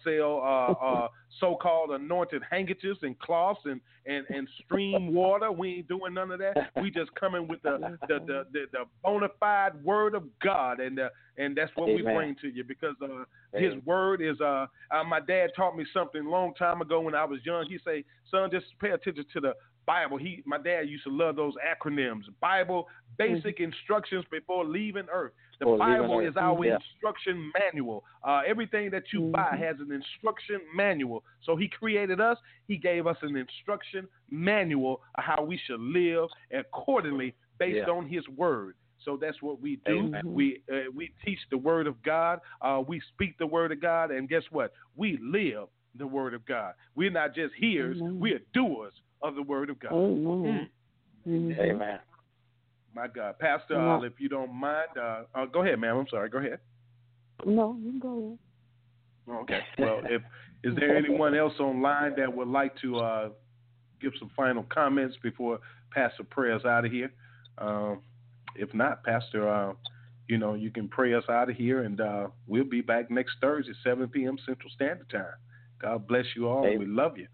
sell so-called anointed handkerchiefs and cloths and stream water. We ain't doing none of that. We just coming with the bona fide word of God, and that's what we bring to you, because his word is. My dad taught me something a long time ago when I was young. He say, son, just pay attention to the Bible. My dad used to love those acronyms. Bible, basic instructions before leaving earth. The Bible is our instruction manual. Everything that you buy has an instruction manual. So he created us. He gave us an instruction manual of how we should live accordingly based on his word. So that's what we do. We teach the word of God. We speak the word of God. And guess what? We live the word of God. We're not just hearers. We are doers of the word of God. Amen. My God. Pastor, if you don't mind, go ahead, ma'am. I'm sorry. Go ahead. No, you can go ahead. Okay. Well, is there anyone else online that would like to give some final comments before Pastor pray us out of here? If not, Pastor, you can pray us out of here, and we'll be back next Thursday, 7 p.m. Central Standard Time. God bless you all, and we love you.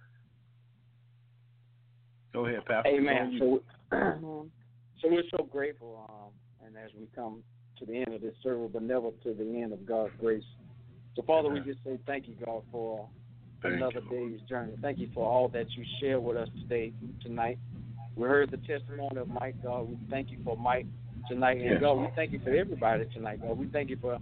Go ahead, Pastor. Amen. So we're so grateful, and as we come to the end of this service, but never to the end of God's grace. So, Father, we just say thank you, God, for another day's journey. Thank you for all that you shared with us tonight. We heard the testimony of Mike, God. We thank you for Mike tonight, and God, we thank you for everybody tonight, God. We thank you for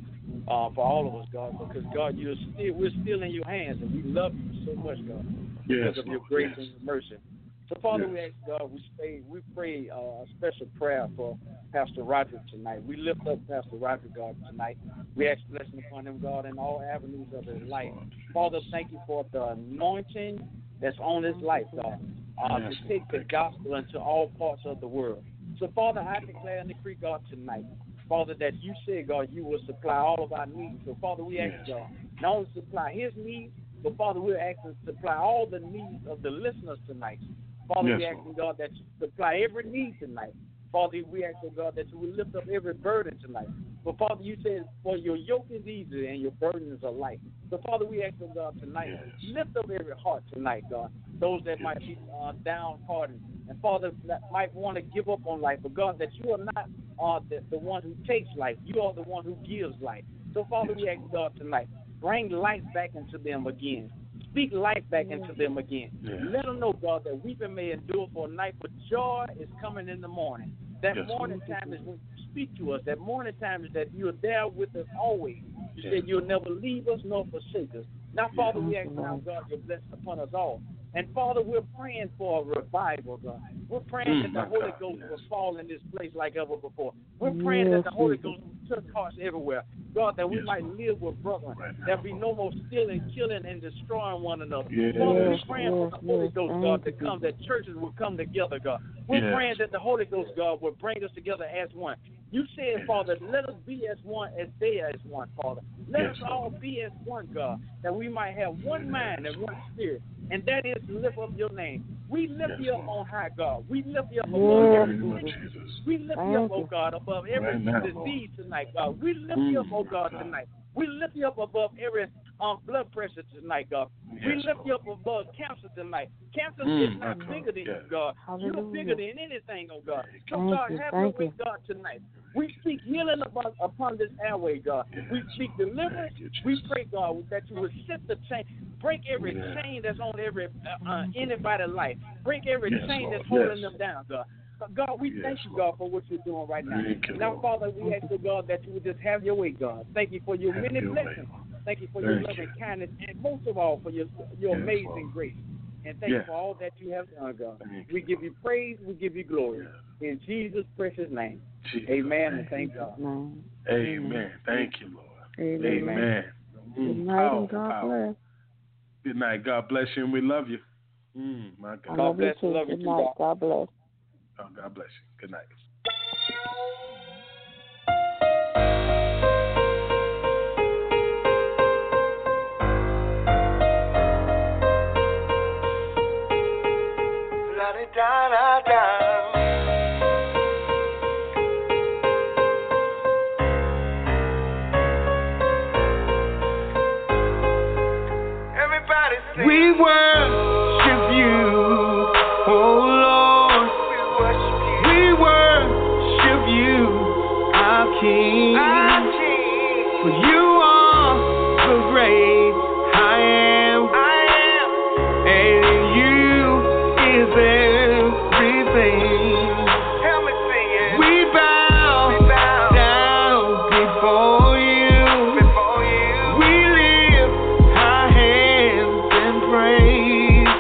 all of us, God, because God, we're still in your hands, and we love you so much, God, because of your grace and your mercy. So, Father, we ask God, we pray a special prayer for Pastor Roderick tonight. We lift up Pastor Roderick, God, tonight. We ask blessing upon him, God, in all avenues of his life. Father, thank you for the anointing that's on his life, God, to take the gospel into all parts of the world. So, Father, I declare and decree, God, tonight, Father, that you said, God, you will supply all of our needs. So, Father, we ask, God, not only supply his needs, but, Father, we're asking to supply all the needs of the listeners tonight. Father, we ask, God, that you supply every need tonight. Father, we ask, God, that you will lift up every burden tonight. But, Father, you said, for your yoke is easy and your burdens are light. So, Father, we ask, God, tonight, lift up every heart tonight, God, those that might be downhearted. And, Father, that might want to give up on life. But, God, that you are not the one who takes life. You are the one who gives life. So, Father, we ask, God, tonight, bring life back into them again. Speak life back into them again. Let them know, God, that weeping may endure for a night, but joy is coming in the morning. That morning time is when you speak to us. That morning time is that you are there with us always. You said you'll never leave us nor forsake us. Now, Father, we ask now, God, your blessing upon us all. And, Father, we're praying for a revival, God. We're praying that the Holy Ghost will fall in this place like ever before. We're praying that the Holy Ghost will touch hearts everywhere. God, that we might live with brethren. There'll be no more stealing, killing, and destroying one another. Father, we're praying for the Holy Ghost, God, to come, that churches will come together, God. We're praying that the Holy Ghost, God, will bring us together as one. You said, Father, let us be as one as they are as one, Father. Let us all be as one, God, that we might have one mind and one spirit, and that is to lift up your name. We lift you up on high, God. We lift you up above every sickness. We lift you up, oh God, above every disease tonight, God. We lift you up, oh God, tonight. We lift you up above every blood pressure tonight, God. We lift you up above cancer tonight. Cancer is not bigger than you, God. You're bigger than anything, oh God. So, God, have your way, God, tonight. We speak healing upon this airway, God. We speak deliverance. We pray, God, that you will set the chain, break every chain that's on every anybody's life. Break every chain that's holding them down, God. God, we thank you, God, for what you're doing right now. Now, Father, we ask you, God, that you would just have your way, God. Thank you for your many blessings. Thank you for your loving kindness, and most of all, for your amazing grace. And thank you for all that you have done, God. We give you praise. We give you glory. In Jesus' precious name. Amen, and thank God. Amen. Thank you, Lord. Amen. Good night, and God bless. Good night. God bless you, and we love you. My God. God bless you. Love you too. Good night. God bless. Oh, God bless you. Good night. We worship you, oh Lord. We worship you, our King. For you are the great I am, and you is everything. We bow down before you. We lift our hands and praise.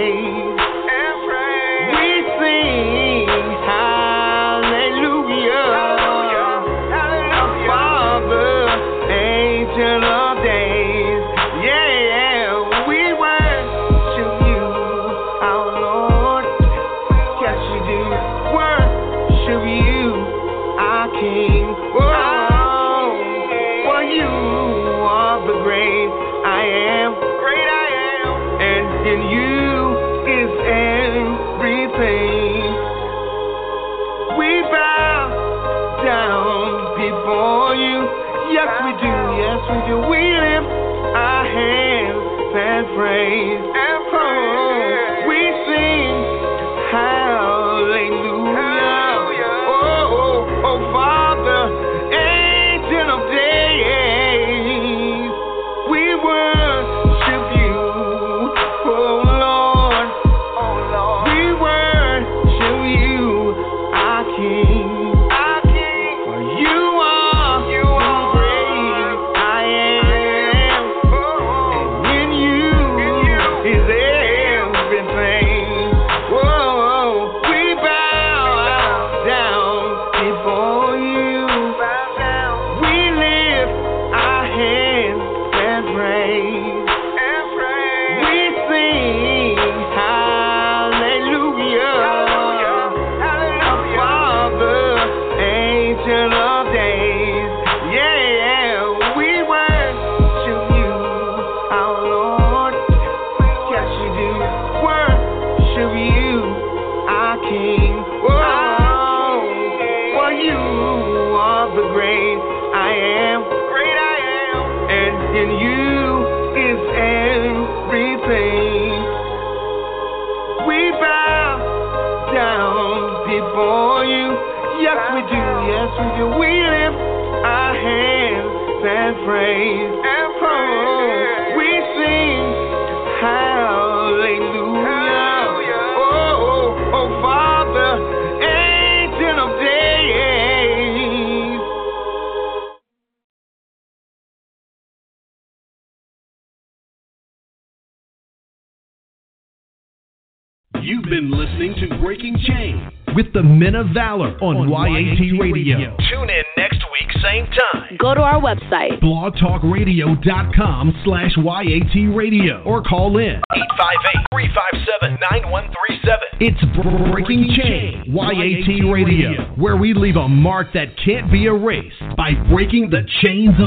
praise. We sing hallelujah. Our Father, Ancient of Days. Yeah, we worship you, our Lord. Yes, we do. Worship you, our King. Whoa, for you are the great I am. Great I am. And in you is everything. We bow down before you. Yes, we do. Yes, we do. We lift our hands and praise. Oh, we sing hallelujah. Oh, Father, Ancient of Days, we worship you. Oh, Lord, we worship you, our King. For you are the great I am, and in you is everything. Whoa, we bow down before you. We lift our hands and praise. We sing hallelujah. Our Father, Ancient of Days. Yeah, we worship you, our Lord. Yes, you do. Worship you, our King. Whoa, for you are the great I am. Great I am. And in you is everything. We bow down before you. Yes, we do. Yes, we do. We lift our hands and praise. Oh, we sing hallelujah. Oh, Father, Ancient of Days. You've been listening to Breaking Chain with the Men of Valor on YAT Radio. Tune in next week, same time. Go to our website, blogtalkradio.com/YAT Radio, or call in 858-357-9137. It's Breaking Chain, YAT Radio, where we leave a mark that can't be erased by breaking the chains of